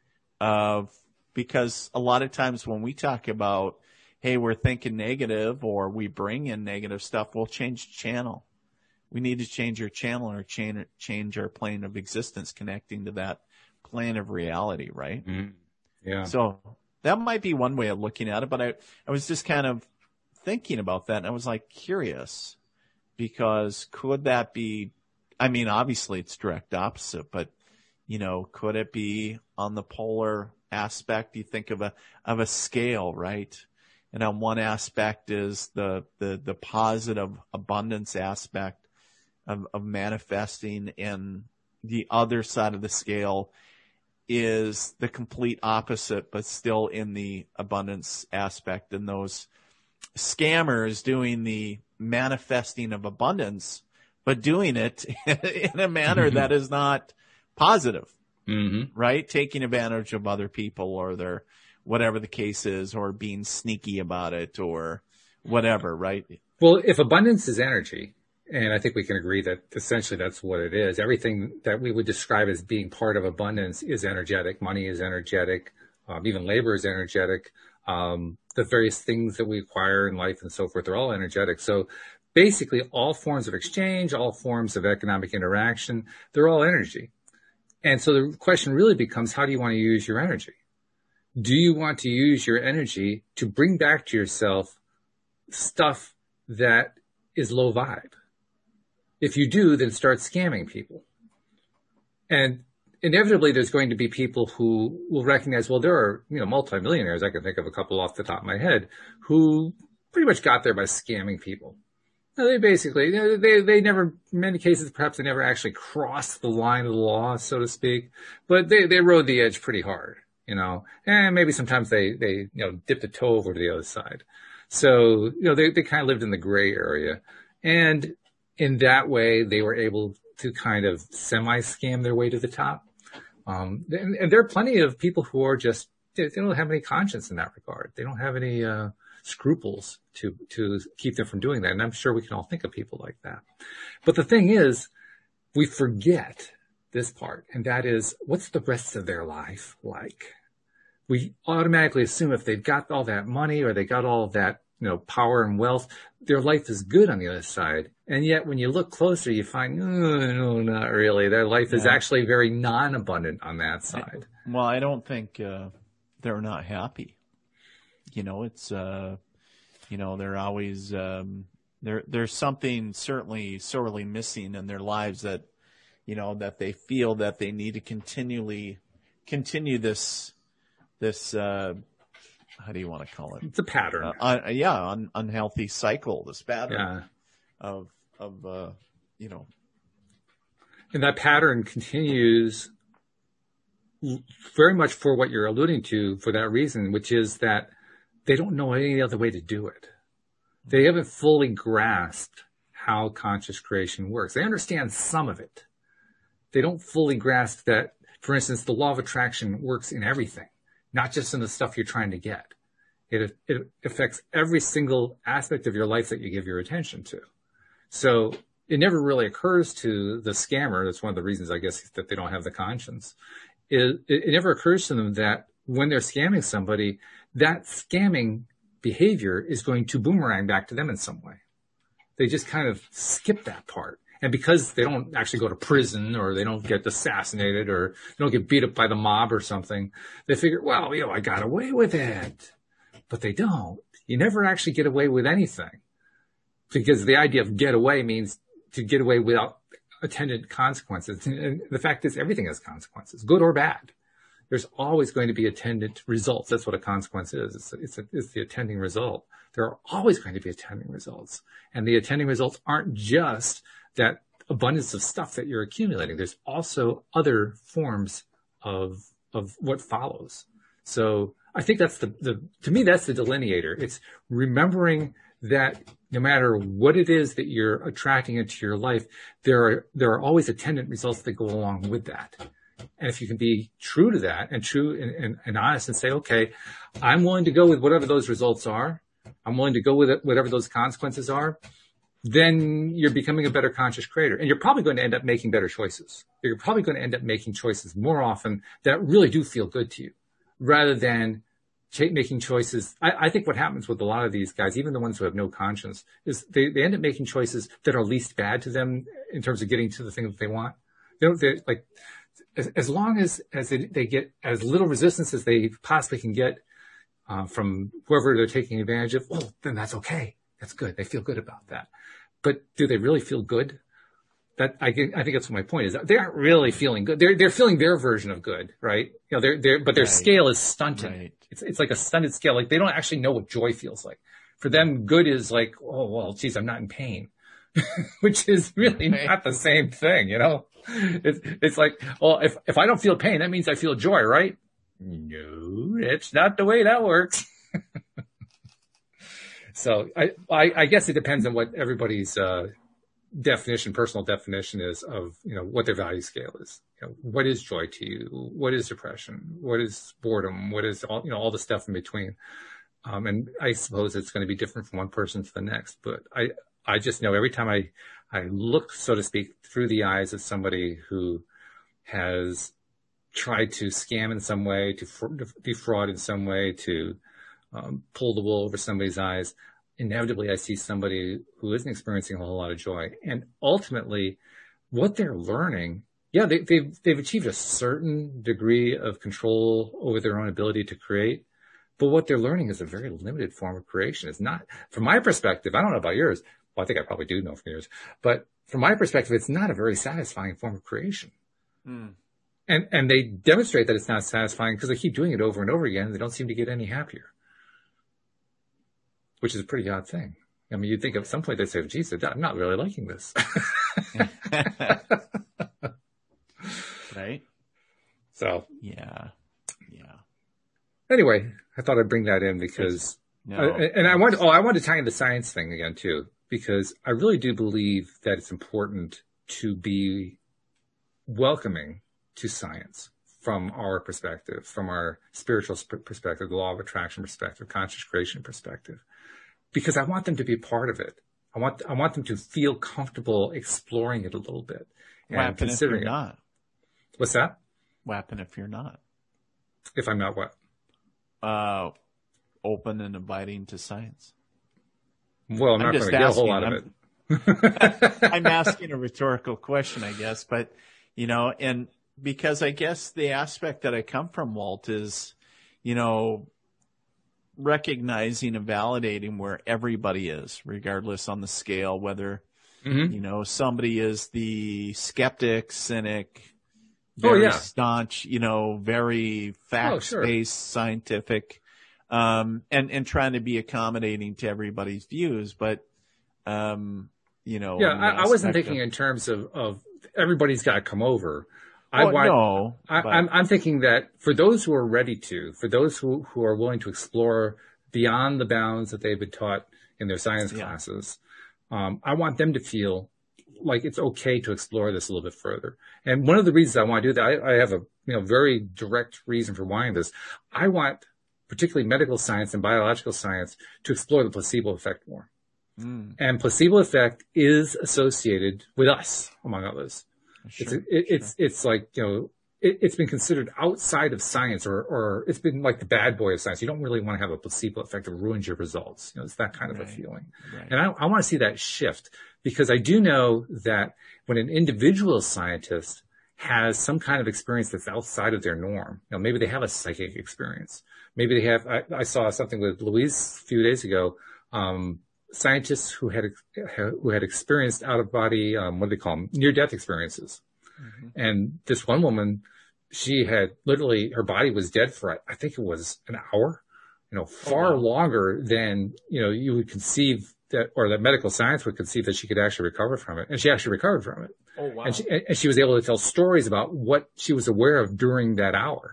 Of, because a lot of times when we talk about, hey, we're thinking negative, or we bring in negative stuff, we'll change channel. We need to change our channel, or change, change our plane of existence connecting to that plane of reality, right? Mm-hmm. Yeah. So that might be one way of looking at it, but I, I was just kind of thinking about that, and I was like curious, because could that be, I mean, obviously it's direct opposite, but, you know, could it be on the polar aspect? You think of a, of a scale, right? And on one aspect is the, the, the positive abundance aspect of, of manifesting, and the other side of the scale is the complete opposite, but still in the abundance aspect. And those scammers doing the manifesting of abundance, but doing it in a manner mm-hmm. that is not positive, mm-hmm. right? Taking advantage of other people, or their, whatever the case is, or being sneaky about it, or whatever, right? Well, if abundance is energy, and I think we can agree that essentially that's what it is. Everything that we would describe as being part of abundance is energetic. Money is energetic. Um, even labor is energetic. Um, the various things that we acquire in life and so forth are all energetic. So basically all forms of exchange, all forms of economic interaction, they're all energy. And so the question really becomes, how do you want to use your energy? Do you want to use your energy to bring back to yourself stuff that is low vibe? If you do, then start scamming people. And inevitably there's going to be people who will recognize, well, there are, you know, multimillionaires, I can think of a couple off the top of my head, who pretty much got there by scamming people. Now, they basically, you know, they, they never, in many cases, perhaps they never actually crossed the line of the law, so to speak, but they, they rode the edge pretty hard, you know, and maybe sometimes they, they, you know, dipped a toe over to the other side. So, you know, they, they kind of lived in the gray area. And in that way, they were able to kind of semi-scam their way to the top. Um, and, and there are plenty of people who are just, they don't have any conscience in that regard. They don't have any, uh, scruples to, to keep them from doing that. And I'm sure we can all think of people like that. But the thing is, we forget this part, and that is, what's the rest of their life like? We automatically assume if they've got all that money or they got all that, you know, power and wealth, their life is good on the other side. And yet when you look closer, you find, oh, no, not really. Their life is yeah. actually very non-abundant on that side. I, well, I don't think uh, they're not happy. You know, it's, uh, you know, they're always, um, there, there's something certainly sorely missing in their lives that, you know, that they feel that they need to continually continue this, this, uh, how do you want to call it? It's a pattern. Uh, uh, yeah, un, unhealthy cycle, this pattern yeah. of, of, uh, you know. And that pattern continues very much for what you're alluding to for that reason, which is that they don't know any other way to do it. They haven't fully grasped how conscious creation works. They understand some of it. They don't fully grasp that, for instance, the law of attraction works in everything, not just in the stuff you're trying to get. It, it affects every single aspect of your life that you give your attention to. So it never really occurs to the scammer. That's one of the reasons, I guess, that they don't have the conscience. It, it, it never occurs to them that when they're scamming somebody, that scamming behavior is going to boomerang back to them in some way. They just kind of skip that part. And because they don't actually go to prison or they don't get assassinated or they don't get beat up by the mob or something, they figure, well, you know, I got away with it. But they don't. You never actually get away with anything, because the idea of get away means to get away without attendant consequences. And the fact is, everything has consequences, good or bad. There's always going to be attendant results. That's what a consequence is. It's, it's, a, it's the attending result. There are always going to be attending results. And the attending results aren't just that abundance of stuff that you're accumulating. There's also other forms of, of what follows. So I think that's the, the, to me, that's the delineator. It's remembering that no matter what it is that you're attracting into your life, there are, there are always attendant results that go along with that. And if you can be true to that and true and, and, and honest and say, okay, I'm willing to go with whatever those results are. I'm willing to go with it, whatever those consequences are. Then you're becoming a better conscious creator. And you're probably going to end up making better choices. You're probably going to end up making choices more often that really do feel good to you, rather than ch- making choices. I, I think what happens with a lot of these guys, even the ones who have no conscience, is they, they end up making choices that are least bad to them in terms of getting to the thing that they want. They don't, they, like, as, as long as, as they, they get as little resistance as they possibly can get uh, from whoever they're taking advantage of, well, then that's okay. That's good. They feel good about that. But do they really feel good? That I, I think that's what my point is. They aren't really feeling good. They're they're feeling their version of good, right? You know, they're they're but their right. scale is stunted. Right. It's it's like a stunted scale. Like they don't actually know what joy feels like. For them, good is like, oh well, geez, I'm not in pain, which is really right. not the same thing, you know. It's it's like, well, if if I don't feel pain, that means I feel joy, right? No, it's not the way that works. So I, I, I guess it depends on what everybody's uh, definition, personal definition is of, you know, what their value scale is. You know, what is joy to you? What is depression? What is boredom? What is all, you know, all the stuff in between? Um, and I suppose it's going to be different from one person to the next. But I, I just know every time I, I look, so to speak, through the eyes of somebody who has tried to scam in some way, to defraud in some way, to Um, pull the wool over somebody's eyes, inevitably I see somebody who isn't experiencing a whole lot of joy. And ultimately, what they're learning, yeah, they, they've, they've achieved a certain degree of control over their own ability to create. But what they're learning is a very limited form of creation. It's not, from my perspective, I don't know about yours. Well, I think I probably do know from yours. But from my perspective, it's not a very satisfying form of creation. Mm. And, and they demonstrate that it's not satisfying because they keep doing it over and over again and they don't seem to get any happier. Which is a pretty odd thing. I mean, you'd think at some point they'd say, geez, I'm not really liking this. Right? So. Yeah. Yeah. Anyway, I thought I'd bring that in because, no, I, and I wanted, oh, I wanted to tie in the science thing again too, because I really do believe that it's important to be welcoming to science from our perspective, from our spiritual perspective, the law of attraction perspective, conscious creation perspective, because I want them to be part of it. I want, I want them to feel comfortable exploring it a little bit and What happen if considering you're it. not? What's that? What happen if you're not? If I'm not what? Uh, open and abiding to science. Well, I'm, I'm not just going to get a whole asking, lot I'm- of it. I'm asking a rhetorical question, I guess, but you know, and because I guess the aspect that I come from, Walt, is, you know, recognizing and validating where everybody is, regardless on the scale, whether, Mm-hmm. you know, somebody is the skeptic, cynic, Oh, very yeah. staunch, you know, very Oh, sure. facts-based, scientific, um, and, and trying to be accommodating to everybody's views. But, um, you know, Yeah, in the I, I wasn't aspect thinking of- in terms of, of everybody's got to come over. I Well, want, no, I, but- I'm, I'm thinking that for those who are ready to, for those who, who are willing to explore beyond the bounds that they've been taught in their science Yeah. classes, um, I want them to feel like it's okay to explore this a little bit further. And one of the reasons I want to do that, I, I have a you know very direct reason for wanting this. I want particularly medical science and biological science to explore the placebo effect more. Mm, And placebo effect is associated with us, among others. sure, It's, it, it's, it's like, you know, it, it's been considered outside of science, or, or it's been like the bad boy of science. You don't really want to have a placebo effect that ruins your results. You know, it's that kind of Right. a feeling. right. And I, I want to see that shift, because I do know that when an individual scientist has some kind of experience that's outside of their norm, you know, maybe they have a psychic experience. Maybe they have, I, I saw something with Louise a few days ago, um, scientists who had, who had experienced out of body, um, what do they call them? Near death experiences. Mm-hmm. And this one woman, she had literally, her body was dead for, I think it was an hour, you know, far wow. longer than, you know, you would conceive that, or that medical science would conceive that she could actually recover from it. And she actually recovered from it. Oh, wow. And she, and she was able to tell stories about what she was aware of during that hour.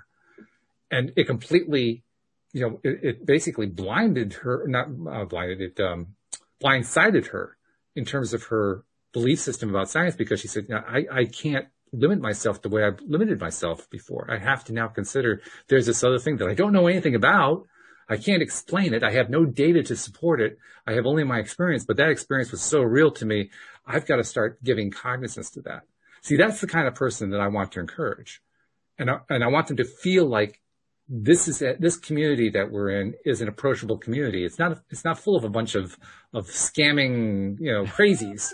And it completely, you know, it, it basically blinded her, not uh, blinded, it um, blindsided her in terms of her belief system about science, because she said, you know, I, I can't limit myself the way I've limited myself before. I have to now consider there's this other thing that I don't know anything about. I can't explain it. I have no data to support it. I have only my experience, but that experience was so real to me. I've got to start giving cognizance to that. See, that's the kind of person that I want to encourage. And I, and I want them to feel like this is a, this community that we're in is an approachable community. It's not, it's not full of a bunch of, of scamming, you know, crazies.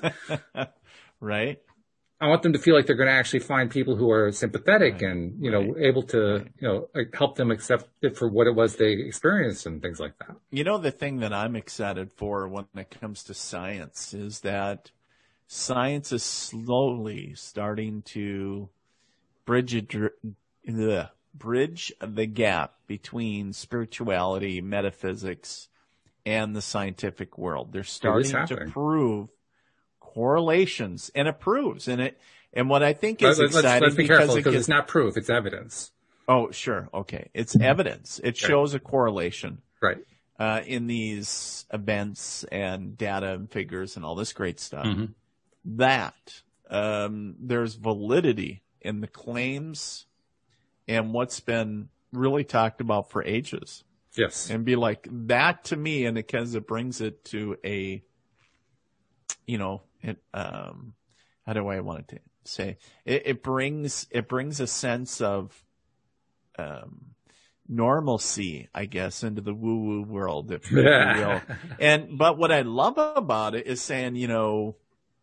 Right. I want them to feel like they're going to actually find people who are sympathetic Right. and, you know, Right. able to, Right. you know, like, help them accept it for what it was they experienced and things like that. You know, the thing that I'm excited for when it comes to science is that science is slowly starting to bridge a, dr- the bridge the gap between spirituality, metaphysics, and the scientific world. They're starting to happening. prove correlations, and it proves. And it, and what I think is Let's, exciting let's be because careful, it because gives, it's not proof, it's evidence. oh, sure. Okay. It's evidence. It shows a correlation. Right. Uh, in these events and data and figures and all this great stuff, Mm-hmm. that um, there's validity in the claims and what's been really talked about for ages. Yes. And be like that to me, and because it brings it to a, you know, it, um, how do I want to say? It, it brings it brings a sense of um, normalcy, I guess, into the woo-woo world, if you will. And but what I love about it is saying, you know,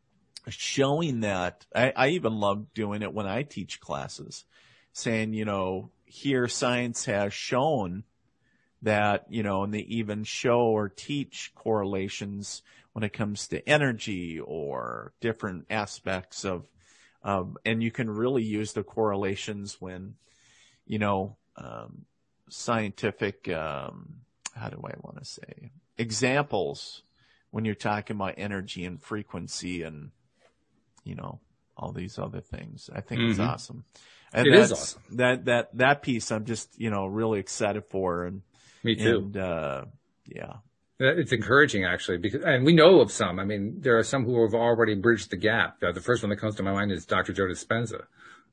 showing that. I, I even love doing it when I teach classes, saying, you know, here science has shown that, you know, and they even show or teach correlations when it comes to energy or different aspects of, um, and you can really use the correlations when, you know, um, scientific, um, how do I want to say, examples when you're talking about energy and frequency and, you know, all these other things. I think it's Mhm. awesome. And It is that's- awesome. That, that, that piece I'm just, you know, really excited for. And, Me too. and, uh, yeah. It's encouraging, actually, because, and we know of some. I mean, there are some who have already bridged the gap. Uh, the first one that comes to my mind is Doctor Joe Dispenza.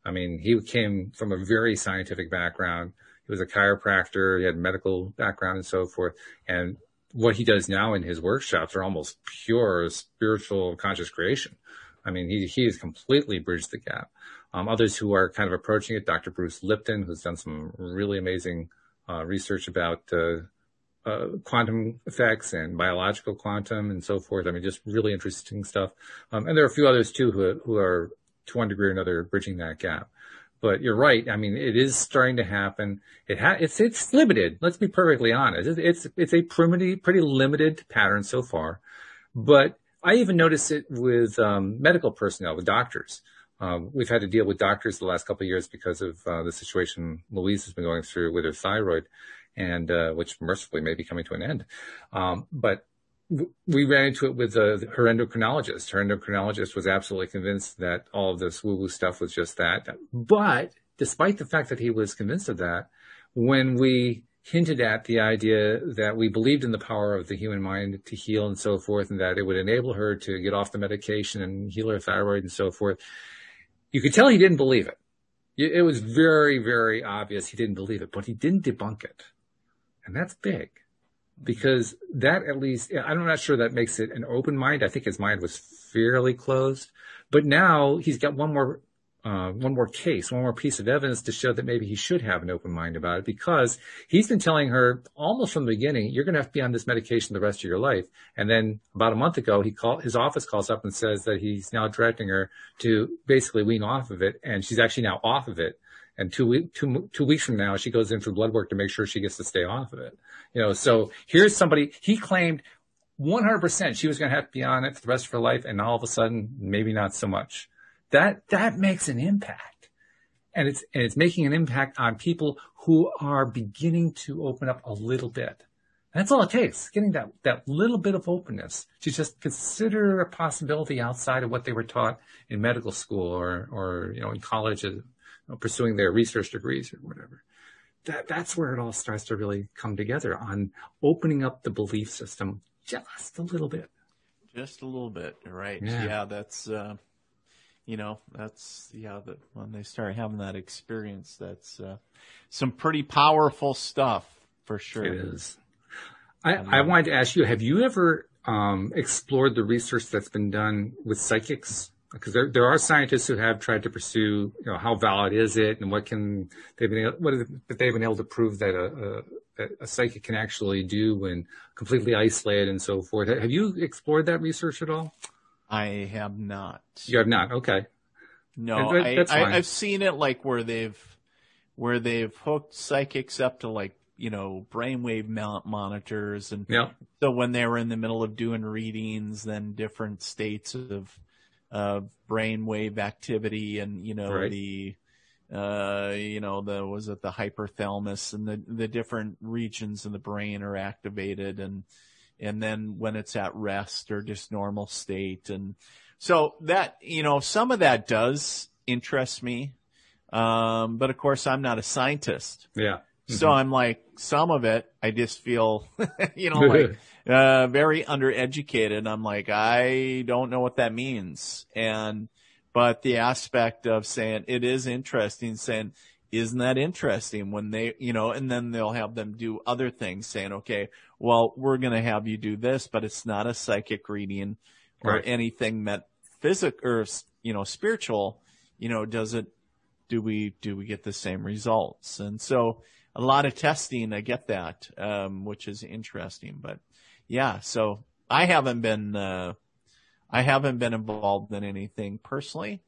I mean, he came from a very scientific background. He was a chiropractor. He had medical background and so forth. And what he does now in his workshops are almost pure spiritual conscious creation. I mean, he, he has completely bridged the gap. Um, others who are kind of approaching it, Doctor Bruce Lipton, who's done some really amazing uh, research about uh, uh, quantum effects and biological quantum and so forth. I mean, just really interesting stuff. Um, and there are a few others too who, who are to one degree or another bridging that gap. But you're right. I mean, it is starting to happen. It ha- it's it's limited. Let's be perfectly honest. It's it's, it's a pretty pretty limited pattern so far. But I even notice it with um, medical personnel, with doctors. Um, we've had to deal with doctors the last couple of years because of uh, the situation Louise has been going through with her thyroid, and uh, which mercifully may be coming to an end. Um, but w- we ran into it with uh, her endocrinologist. Her endocrinologist was absolutely convinced that all of this woo-woo stuff was just that. But despite the fact that he was convinced of that, when we hinted at the idea that we believed in the power of the human mind to heal and so forth, and that it would enable her to get off the medication and heal her thyroid and so forth, you could tell he didn't believe it. It was very, very obvious he didn't believe it, but he didn't debunk it. And that's big, because that at least, I'm not sure that makes it an open mind. I think his mind was fairly closed, but now he's got one more Uh, one more case, one more piece of evidence to show that maybe he should have an open mind about it, because he's been telling her almost from the beginning, you're going to have to be on this medication the rest of your life. And then about a month ago, he called, his office calls up and says that he's now directing her to basically wean off of it. And she's actually now off of it. And two, week, two, two weeks from now, she goes in for blood work to make sure she gets to stay off of it. You know, so here's somebody, he claimed one hundred percent she was going to have to be on it for the rest of her life. And all of a sudden, maybe not so much. That, that makes an impact. And it's, and it's making an impact on people who are beginning to open up a little bit. That's all it takes, getting that, that little bit of openness to just consider a possibility outside of what they were taught in medical school or, or, you know, in college, you know, pursuing their research degrees or whatever. That, that's where it all starts to really come together, on opening up the belief system just a little bit. Just a little bit, right? Yeah, yeah that's, uh, You know, that's, yeah, that when they start having that experience, that's uh, some pretty powerful stuff, for sure. It is. I, I wanted to ask you, have you ever um, explored the research that's been done with psychics? Because there, there are scientists who have tried to pursue, you know, how valid is it, and what can they've been, what is it that they've been able to prove that a, a, a psychic can actually do when completely isolated and so forth. Have you explored that research at all? I have not. You have not? Okay. No, that, I, that's fine. I, I've seen it like where they've, where they've hooked psychics up to like, you know, brainwave monitors. And yeah. So when they were in the middle of doing readings, then different states of, uh, brainwave activity and, you know, right. the, uh, you know, the, was it the hypothalamus and the, the different regions in the brain are activated, and, and then when it's at rest or just normal state. And so that, you know, some of that does interest me. Um, but of course I'm not a scientist. Yeah. Mm-hmm. So I'm like, some of it, I just feel, you know, like, uh, very undereducated. I'm like, I don't know what that means. And, but the aspect of saying it is interesting, saying, isn't that interesting when they, you know, and then they'll have them do other things saying, okay, well, we're going to have you do this, but it's not a psychic reading or right. anything metaphysical or, you know, spiritual, you know, does it, do we, do we get the same results? And so a lot of testing, I get that, um, which is interesting, but yeah, so I haven't been, uh, I haven't been involved in anything personally.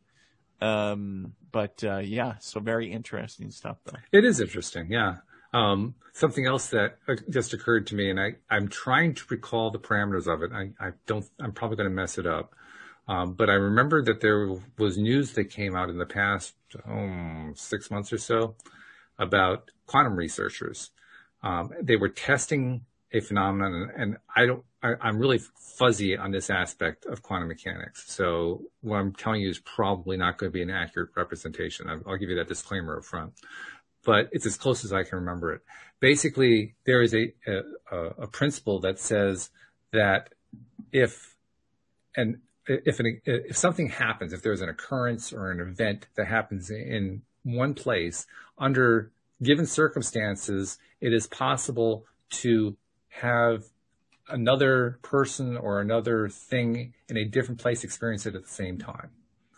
Um, but, uh, yeah, so very interesting stuff though. It is interesting. Yeah. Um, something else that just occurred to me, and I, I'm trying to recall the parameters of it. I, I don't, I'm probably going to mess it up. Um, but I remember that there was news that came out in the past, oh, six months or so about quantum researchers. Um, they were testing a phenomenon, and, and I don't, I, I'm really fuzzy on this aspect of quantum mechanics. So what I'm telling you is probably not going to be an accurate representation. I'll, I'll give you that disclaimer up front, but it's as close as I can remember it. Basically, there is a, a, a principle that says that if an, if an, if something happens, if there's an occurrence or an event that happens in one place under given circumstances, it is possible to have another person or another thing in a different place experience it at the same time.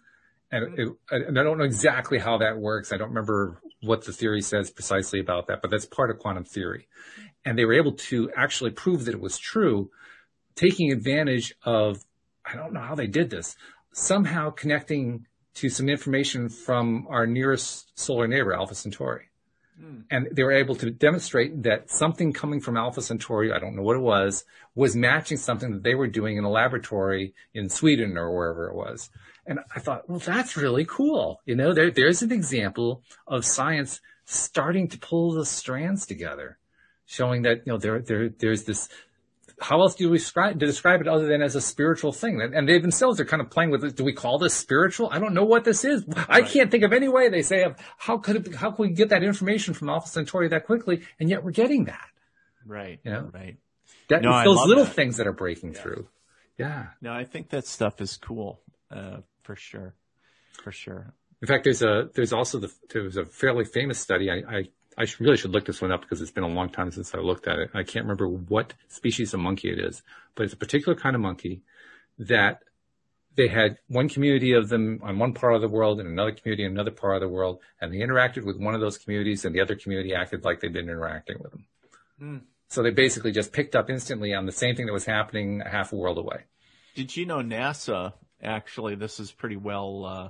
And, it, and I don't know exactly how that works. I don't remember what the theory says precisely about that, but that's part of quantum theory. And they were able to actually prove that it was true, taking advantage of, I don't know how they did this, somehow connecting to some information from our nearest solar neighbor, Alpha Centauri. Mm. And they were able to demonstrate that something coming from Alpha Centauri, I don't know what it was, was matching something that they were doing in a laboratory in Sweden or wherever it was. And I thought, well, that's really cool. You know, there, there's an example of science starting to pull the strands together, showing that, you know, there, there, there's this, how else do we describe, to describe it other than as a spiritual thing? And they themselves are kind of playing with it. Do we call this spiritual? I don't know what this is. I can't think of any way they say of how could it, how can we get that information from Alpha Centauri that quickly? And yet we're getting that. Right. You know, right. That, no, it's those little that. things that are breaking yeah. through. Yeah. No, I think that stuff is cool. Uh, for sure. For sure. In fact, there's a, there's also the, there's a fairly famous study. I, I, I should, really should look this one up because it's been a long time since I looked at it. I can't remember what species of monkey it is, but it's a particular kind of monkey that they had one community of them on one part of the world and another community in another part of the world. And they interacted with one of those communities and the other community acted like they'd been interacting with them. Mm. So they basically just picked up instantly on the same thing that was happening a half a world away. Did you know NASA, actually, this is pretty well, uh,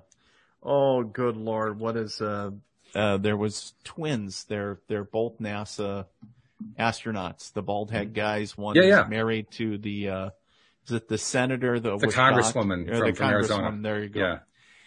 oh, good Lord, what is, uh, uh, there was twins. They're, they're both NASA astronauts. The bald head guys, one yeah, is yeah. married to the, uh, is it the senator, the, the congresswoman or from, the from congresswoman, Arizona. There you go. Yeah.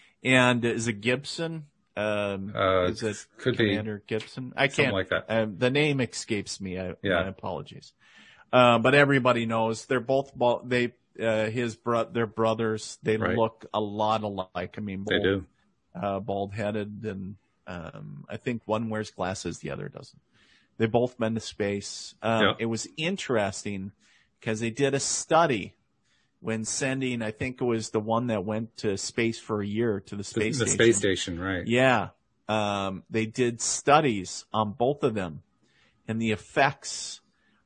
And is it Gibson? Um, uh, is it could Commander be Gibson? I something can't, like that. Uh, the name escapes me. I, yeah. my apologies. Uh, but everybody knows they're both, they, uh, his bro, their brothers, they right. look a lot alike. I mean, both, they do. Uh, bald headed and, um, I think one wears glasses, the other doesn't. They've both been to space. Um, yeah. It was interesting because they did a study when sending, I think it was the one that went to space for a year to the space the, the station. space station, right. Yeah. Um, they did studies on both of them and the effects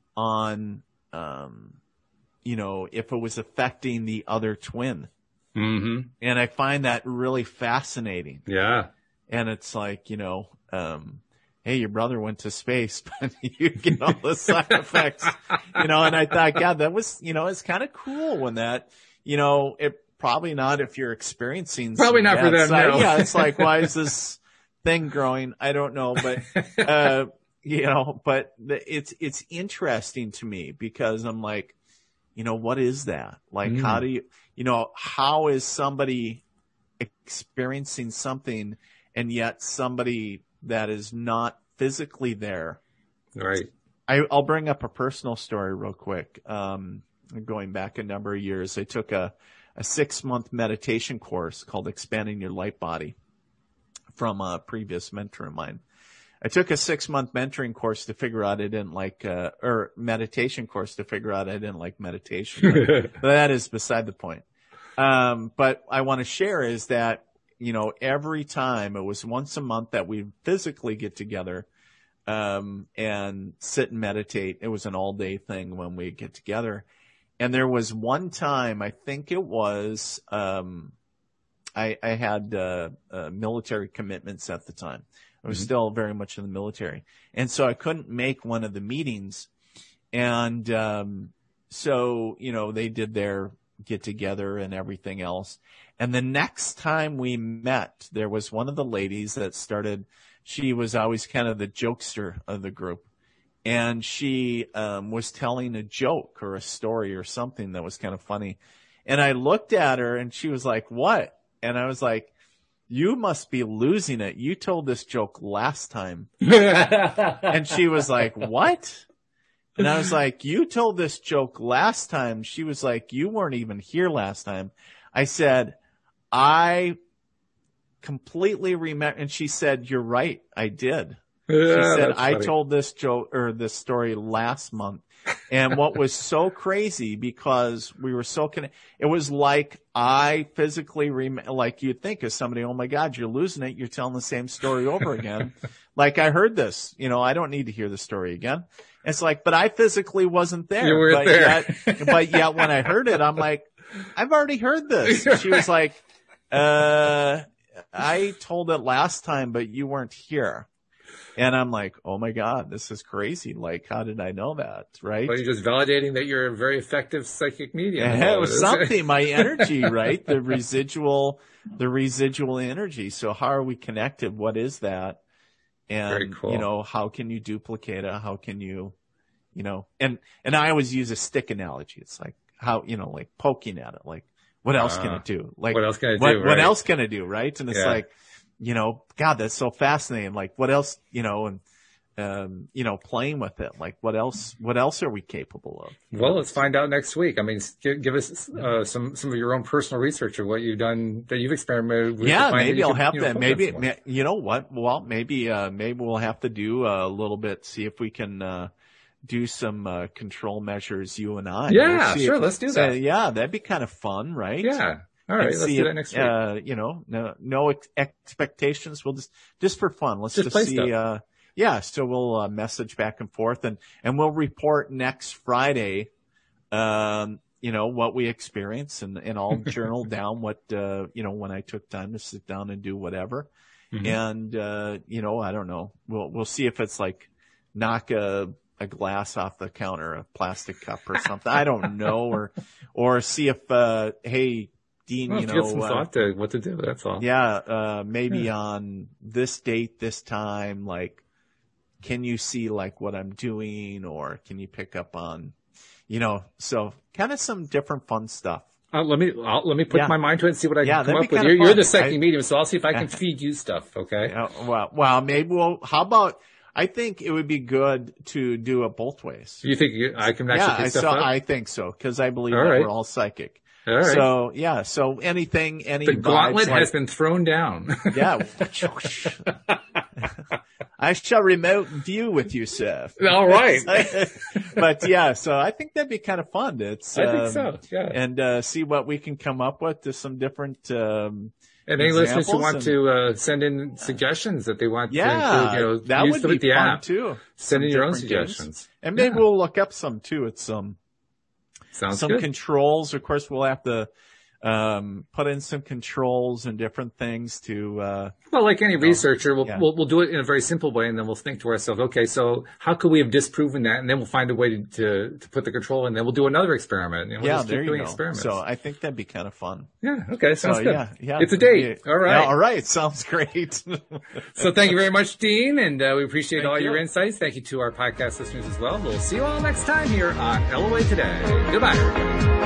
on, um, you know, if it was affecting the other twin. Mm-hmm. And I find that really fascinating. Yeah. And it's like, you know, um, hey, your brother went to space, but you get all the side effects, you know, and I thought, God, that was, you know, it's kind of cool when that, you know, it probably not if you're experiencing. Probably not for them, no. Yeah, it's like, why is this thing growing? I don't know, but, uh, you know, but it's, it's interesting to me because I'm like, you know, what is that? Like, mm. how do you, you know, how is somebody experiencing something and yet somebody that is not physically there? Right. I, I'll bring up a personal story real quick. Um, going back a number of years, I took a, a six month meditation course called Expanding Your Light Body from a previous mentor of mine. I took a six month mentoring course to figure out I didn't like, uh, or meditation course to figure out I didn't like meditation. But, but that is beside the point. Um, but I want to share is that, you know, every time it was once a month that we physically get together, um, and sit and meditate. It was an all day thing when we get together. And there was one time, I think it was, um, I, I had, uh, uh, military commitments at the time. I was mm-hmm. still very much in the military. And so I couldn't make one of the meetings. And, um, so, you know, they did their get together and everything else. And the next time we met, there was one of the ladies that started, she was always kind of the jokester of the group. And she, um, was telling a joke or a story or something that was kind of funny. And I looked at her and she was like, what? And I was like, you must be losing it. You told this joke last time. And she was like, what? And I was like, you told this joke last time. She was like, you weren't even here last time. I said, I completely remember. And she said, you're right. I did. Yeah, she said, I funny. told this joke or this story last month. And what was so crazy, because we were so connected, it was like I physically, rem- like you'd think of somebody, oh my God, you're losing it. You're telling the same story over again. Like I heard this, you know, I don't need to hear the story again. It's like, but I physically wasn't there. You weren't but there. Yet, but yet when I heard it, I'm like, I've already heard this. She was like, uh, I told it last time, but you weren't here. And I'm like, oh my God, this is crazy. Like, how did I know that? Right? Well, you're just validating that you're a very effective psychic medium. Yeah, it was something, my energy, right? The residual, the residual energy. So how are we connected? What is that? And, Very cool. you know, how can you duplicate it? How can you, you know, and, and I always use a stick analogy. It's like how, you know, like poking at it. Like, what else uh, can it do? Like, what else can it what, do? Right? What else can it do? Right? And it's yeah. like, you know, God, that's so fascinating. Like, what else, you know, and, um, you know, playing with it. Like, what else, what else are we capable of? Well, let's find out next week. I mean, give, give us, uh, some, some of your own personal research or what you've done that you've experimented with. Yeah, maybe I'll can, have you know, that. Maybe, ma- you know what? Well, maybe, uh, maybe we'll have to do a little bit, see if we can, uh, do some, uh, control measures, you and I. Yeah, we'll sure. if, let's do so, that. Yeah, that'd be kind of fun, right? Yeah. All right, let's do if, that next week. Uh, you know, no, no ex- expectations. We'll just, just for fun. Let's just, just see, stuff. uh, yeah, so we'll, uh, message back and forth and, and we'll report next Friday, um, you know, what we experience and, and I'll journal down what, uh, you know, when I took time to sit down and do whatever. Mm-hmm. And, uh, you know, I don't know. We'll, we'll see if it's like knock a, a glass off the counter, a plastic cup or something. I don't know. Or, or see if, uh, hey, Dean, well, you know, get some uh, thought to what to do. That's all. Yeah. Uh, maybe yeah. on this date, this time, like, can you see like what I'm doing or can you pick up on, you know, so kind of some different fun stuff. Uh, let me, I'll, let me put yeah. my mind to it and see what I yeah, can come up with. You're, you're the psychic I, medium, so I'll see if I can feed you stuff. Okay. Uh, well, well, maybe we'll, how about, I think it would be good to do it both ways. You think you, I can actually yeah, pick stuff so up? I think so, because I believe all that right. we're all psychic. All right. So, yeah, so anything, any The gauntlet vibes, has like, been thrown down. yeah. I shall remote view with you, Seth. All right. But yeah, so I think that'd be kind of fun. It's, I um, think so, yeah. And, uh, see what we can come up with to some different, um, and any listeners who want and, to, uh, send in suggestions that they want yeah, to include, you know, that use would be the fun app. too. Send in your own games. suggestions. And maybe yeah. we'll look up some too. It's some, Sounds some good. controls. Of course, we'll have to, um, put in some controls and different things to, uh, well, like any you know, researcher, we'll, yeah. we'll, we'll do it in a very simple way and then we'll think to ourselves, okay, so how could we have disproven that? And then we'll find a way to, to, to put the control in. Then we'll do another experiment and we'll yeah, just keep there you doing go. experiments. So I think that'd be kind of fun. Yeah. Okay. Sounds so, good. Yeah, yeah. It's a date. Yeah, all right. Yeah, all right. Sounds great. So thank you very much, Dean. And uh, we appreciate Thank all you. your insights. Thank you to our podcast listeners as well. We'll see you all next time here on L O A Today. Goodbye, everybody.